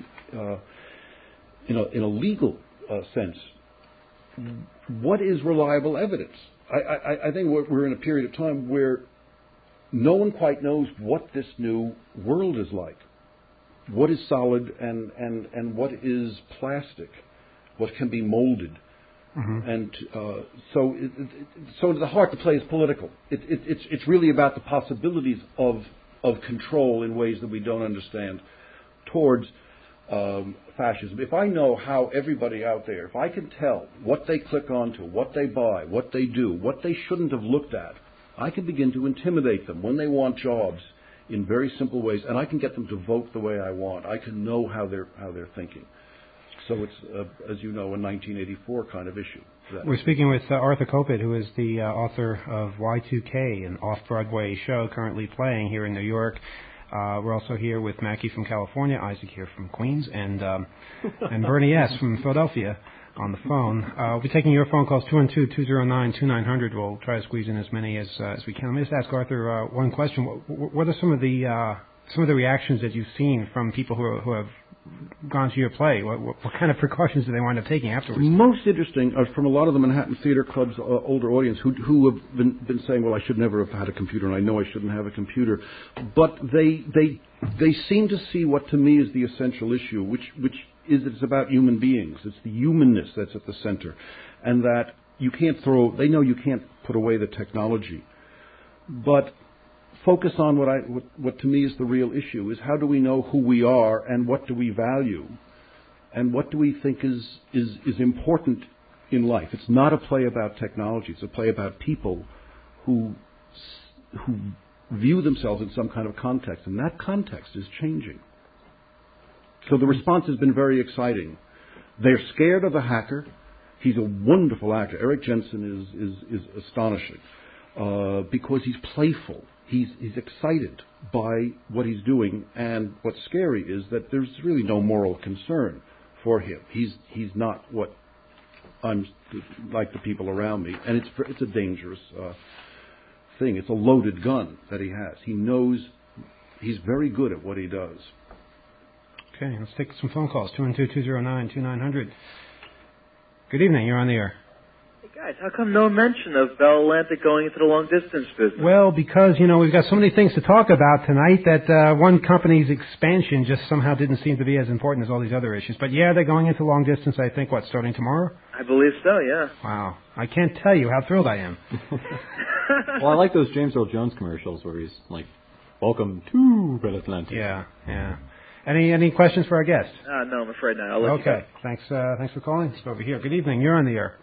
a legal sense, what is reliable evidence? I think we're in a period of time where no one quite knows what this new world is like. What is solid and what is plastic? what can be molded. And so the heart of the play is political. It's really about the possibilities of control in ways that we don't understand towards fascism. If I know how everybody out there, if I can tell what they click onto, what they buy, what they do, what they shouldn't have looked at, I can begin to intimidate them when they want jobs in very simple ways, and I can get them to vote the way I want. I can know how they're thinking. So it's, as you know, a 1984 kind of issue.
We're speaking with Arthur Kopit, who is the author of Y2K, an off-Broadway show currently playing here in New York. We're also here with Mackie from California, Isaac here from Queens, and Bernie S. from Philadelphia on the phone. We'll be taking your phone calls, 212-209-2900. We'll try to squeeze in as many as we can. Let me just ask Arthur one question. What are some of the reactions that you've seen from people who have gone to your play? What kind of precautions do they wind up taking afterwards?
Most interesting are from a lot of the Manhattan Theater Club's older audience who have been saying, well, I should never have had a computer, and I know I shouldn't have a computer. But they seem to see what to me is the essential issue, which is that it's about human beings. It's the humanness that's at the center. And that they know you can't put away the technology. But focus on what to me is the real issue, is how do we know who we are and what do we value and what do we think is important in life. It's not a play about technology. It's a play about people who view themselves in some kind of context, and that context is changing. So the response has been very exciting. They're scared of the hacker. He's a wonderful actor. Eric Jensen is astonishing because he's playful. He's excited by what he's doing, and what's scary is that there's really no moral concern for him. He's not what I'm like the people around me, and it's a dangerous thing. It's a loaded gun that he has. He knows he's very good at what he does.
Okay, let's take some phone calls. 212-209-2900. Good evening. You're on the air.
Guys, how come no mention of Bell Atlantic going into the long-distance business?
Well, because, we've got so many things to talk about tonight that one company's expansion just somehow didn't seem to be as important as all these other issues. But, yeah, they're going into long-distance, I think, starting tomorrow?
I believe so, yeah.
Wow. I can't tell you how thrilled I am.
Well, I like those James Earl Jones commercials where he's like, welcome to Bell Atlantic.
Yeah. Any questions for our guest?
No, I'm afraid not. I'll let you go.
Okay. Thanks for calling. Let's go over here. Good evening. You're on the air.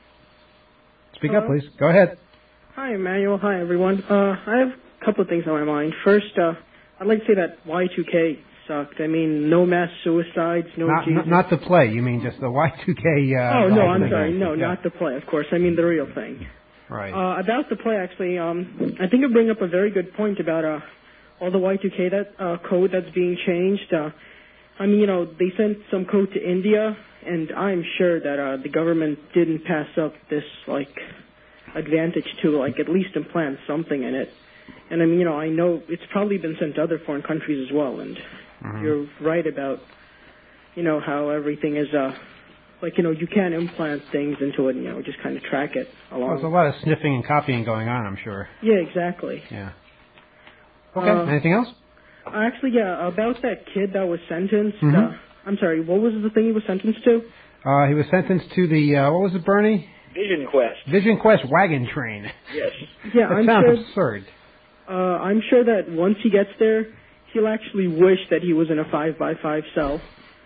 Speak up, please. Go ahead.
Hi, Emmanuel. Hi, everyone. I have a couple of things on my mind. First, I'd like to say that Y2K sucked. I mean, no mass suicides, no Jesus.
Not the play. You mean just the Y2K...
no, I'm sorry. No, not the play, of course. I mean the real thing.
Right.
About the play, actually, I think you bring up a very good point about all the Y2K code that's being changed. They sent some code to India, and I'm sure that the government didn't pass up this, advantage to, at least implant something in it. And, I know it's probably been sent to other foreign countries as well, and you're right about, how everything is, you can implant things into it and, just kind of track it along.
Well, there's a lot of sniffing and copying going on, I'm sure.
Yeah, exactly.
Yeah. Okay, anything else?
Actually, yeah, about that kid that was sentenced. I'm sorry, what was the thing he was sentenced to?
He was sentenced to the, what was it, Bernie?
Vision Quest.
Vision Quest wagon train.
Yes.
Yeah,
that sounds absurd.
I'm sure that once he gets there, he'll actually wish that he was in a 5x5 cell.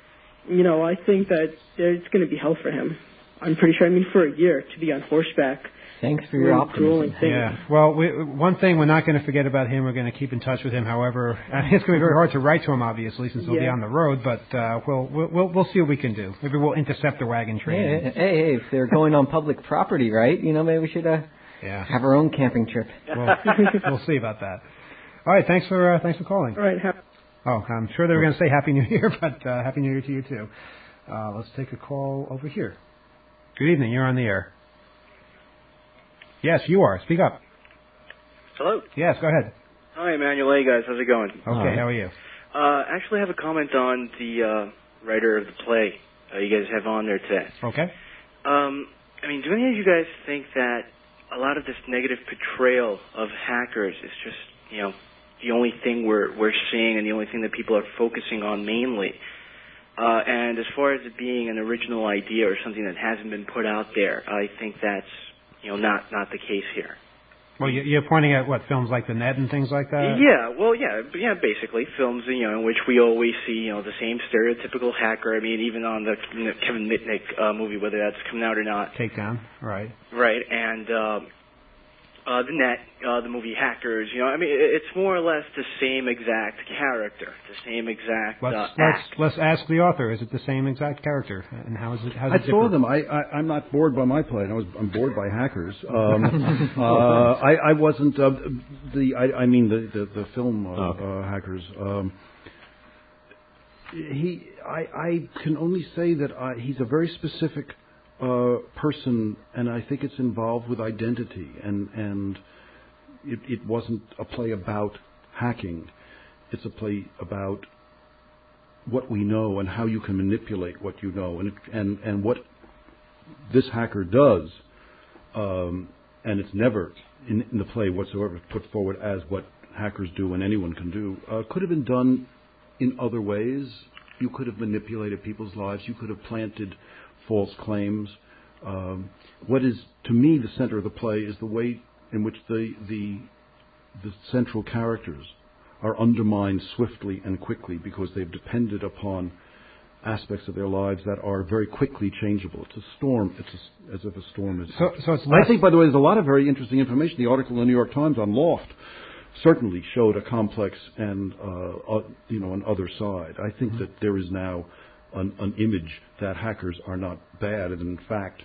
I think that it's going to be hell for him. I'm pretty sure, for a year to be on horseback.
Thanks for your optimism.
Yeah. Well, one thing we're not going to forget about him. We're going to keep in touch with him. However, it's going to be very hard to write to him, obviously, since he'll be on the road. But we'll see what we can do. Maybe we'll intercept the wagon train.
Hey, if they're going on public property, right? Maybe we should have our own camping trip.
We'll see about that. All right. Thanks for calling.
All right.
I'm sure they were going to say Happy New Year, but Happy New Year to you too. Let's take a call over here. Good evening. You're on the air. Yes, you are. Speak up.
Hello.
Yes, go ahead.
Hi, Emmanuel. Hey, guys. How's it going?
Okay, how are you?
Actually, I have a comment on the writer of the play you guys have on there today.
Okay.
Do any of you guys think that a lot of this negative portrayal of hackers is just, the only thing we're seeing and the only thing that people are focusing on mainly? And as far as it being an original idea or something that hasn't been put out there, I think that's not the case here.
Well, you're pointing at what, films like The Net and things like that?
Yeah, basically films, in which we always see, the same stereotypical hacker. I mean, even on the Kevin Mitnick movie, whether that's coming out or not.
Takedown, right.
Right, and The Net, the movie Hackers, it's more or less the same exact character, the same exact act.
Let's ask the author, is it the same exact character? And how's it
I saw them. I'm not bored by my play. I'm bored by Hackers. I wasn't, I mean the film Hackers. I can only say that he's a very specific person, and I think it's involved with identity, and it wasn't a play about hacking. It's a play about what we know and how you can manipulate what you know, and what this hacker does, and it's never in the play whatsoever put forward as what hackers do and anyone can do. Could have been done in other ways. You could have manipulated people's lives. You could have planted false claims. What is, to me, the center of the play is the way in which the central characters are undermined swiftly and quickly because they've depended upon aspects of their lives that are very quickly changeable. It's a storm. It's as if a storm is.
So it's
I think, by the way, there's a lot of very interesting information. The article in the New York Times on Loft certainly showed a complex and an other side. I think that there is now an image that hackers are not bad, and in fact,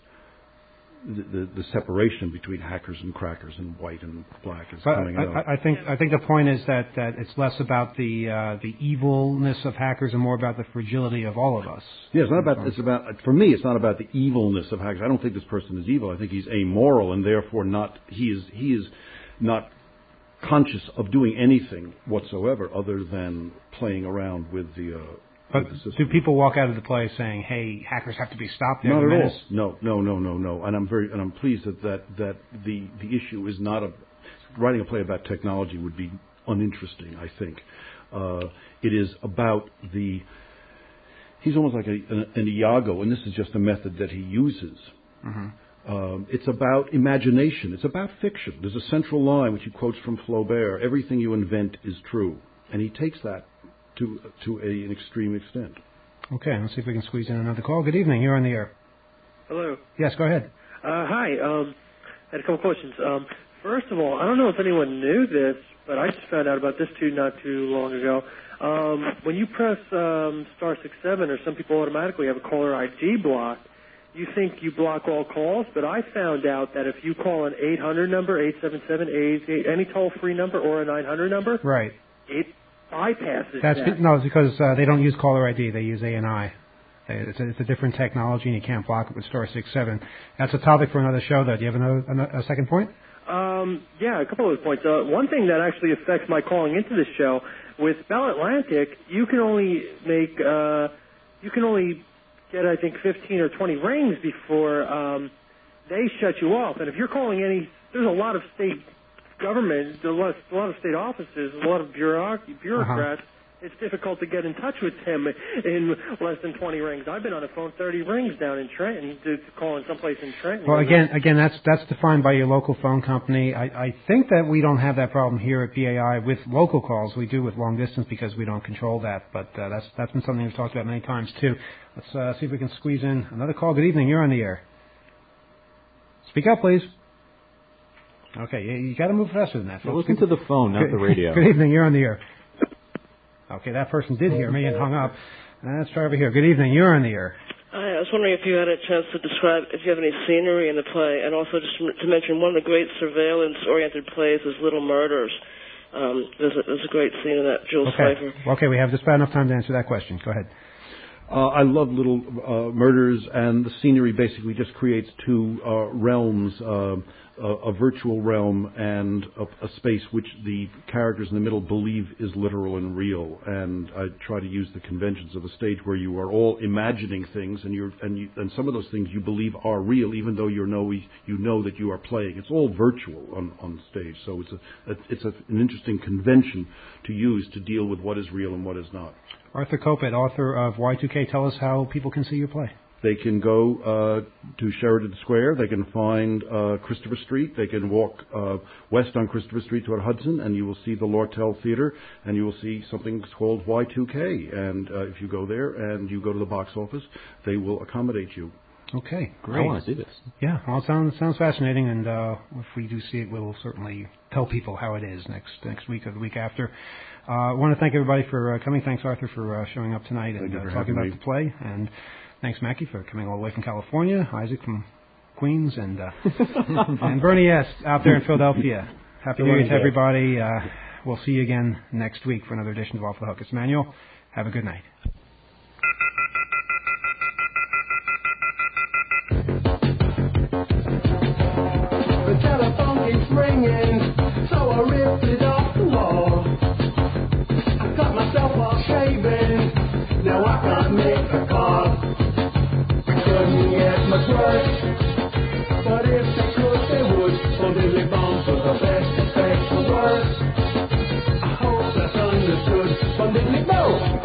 the separation between hackers and crackers and white and black is coming out.
I think the point is that it's less about the evilness of hackers and more about the fragility of all of us.
Yeah, for me, it's not about the evilness of hackers. I don't think this person is evil. I think he's amoral, and therefore he is not conscious of doing anything whatsoever other than playing around with the.
But do people walk out of the play saying, "Hey, hackers have to be stopped"?
Not at all. No. And I'm pleased that the issue is not writing a play about technology would be uninteresting. I think it is about he's almost like an Iago, and this is just a method that he uses. Mm-hmm. It's about imagination. It's about fiction. There's a central line which he quotes from Flaubert: "Everything you invent is true," and he takes that to an extreme extent.
Okay, let's see if we can squeeze in another call. Good evening, you're on the air.
Hello.
Yes, go ahead.
Hi, I had a couple questions. First of all, I don't know if anyone knew this, but I just found out about this not too long ago. When you press star 67, or some people automatically have a caller ID block, you think you block all calls, but I found out that if you call an 800 number, 877, any toll-free number, or a 900 number,
right,
it bypasses that.
No, it's because they don't use caller ID. They use ANI. It's a different technology, and you can't block it with star 67. That's a topic for another show, though. Do you have a second point?
Yeah, a couple of points. One thing that actually affects my calling into this show, with Bell Atlantic, you can only get, I think, 15 or 20 rings before they shut you off. And if you're calling there's a lot of state government, a lot of state offices, a lot of bureaucrats. It's difficult to get in touch with them in less than 20 rings. I've been on the phone 30 rings down in Trenton to calling someplace in Trenton.
Well, again, that's defined by your local phone company. I think that we don't have that problem here at BAI with local calls. We do with long distance because we don't control that. But that's been something we've talked about many times too. Let's see if we can squeeze in another call. Good evening. You're on the air. Speak up, please. Okay, you got to move faster than that.
Well, listen to the phone, not the radio.
Good evening. You're on the air. Okay, that person did hear me and hung up. Let's try over here. Good evening. You're on the air.
Hi, I was wondering if you had a chance to describe if you have any scenery in the play, and also just to mention one of the great surveillance-oriented plays is Little Murders. There's a great scene in that, Jules Pfeiffer.
Okay, we have just about enough time to answer that question. Go ahead.
I love Little Murders, and the scenery basically just creates two realms, a virtual realm and a space which the characters in the middle believe is literal and real. And I try to use the conventions of a stage where you are all imagining things, and some of those things you believe are real, even though you know that you are playing. It's all virtual on stage, so it's an interesting convention to use to deal with what is real and what is not.
Arthur Kopit, author of Y2K. Tell us how people can see your play.
They can go to Sheridan Square. They can find Christopher Street. They can walk west on Christopher Street toward Hudson, and you will see the Lortel Theater, and you will see something called Y2K. And if you go there and you go to the box office, they will accommodate you.
Okay, great.
I want to see this.
Yeah, well, it sounds fascinating, and if we do see it, we'll certainly tell people how it is next week or the week after. I want to thank everybody for coming. Thanks, Arthur, for showing up tonight and talking about the play. And thanks, Mackie, for coming all the way from California. Isaac from Queens, and and Bernie S. out there in Philadelphia. Happy New Year to everybody. We'll see you again next week for another edition of Off the Hook. It's Manuel. Have a good night.
The telephone keeps ringing, so I ripped it off the wall. I cut myself while shaving, now I can't make a call. Couldn't get much worse, but if they could, they would. So Billy Bones for the best effect for worse. I hope that's understood from Billy Bones.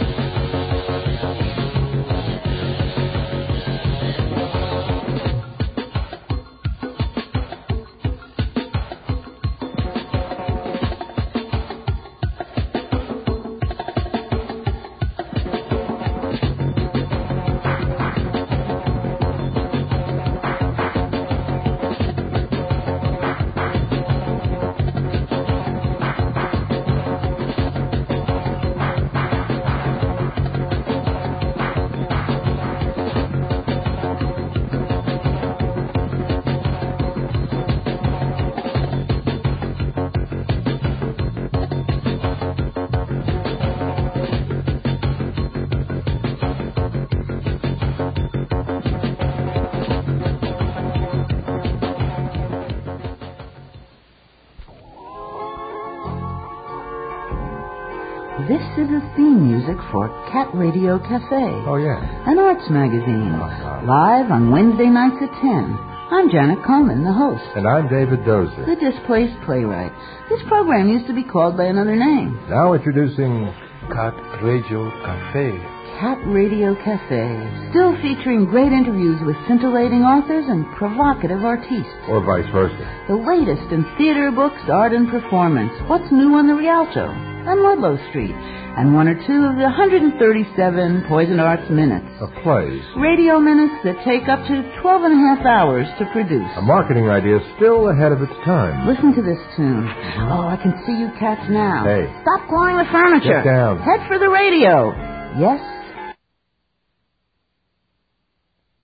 This is the theme music for Cat Radio Cafe.
Oh, yeah.
An arts magazine. Live on Wednesday nights at 10. I'm Janet Coleman, the host.
And I'm David Dozer,
the displaced playwright. This program used to be called by another name.
Now introducing Cat Radio Cafe.
Cat Radio Cafe. Still featuring great interviews with scintillating authors and provocative artistes.
Or vice versa.
The latest in theater, books, art, and performance. What's new on the Rialto and Ludlow Street, and one or two of the 137 Poison Arts Minutes.
Of plays.
Radio minutes that take up to 12 and a half hours to produce.
A marketing idea still ahead of its time.
Listen to this tune. Oh, I can see you cats now.
Hey.
Stop clawing the furniture.
Get down.
Head for the radio. Yes,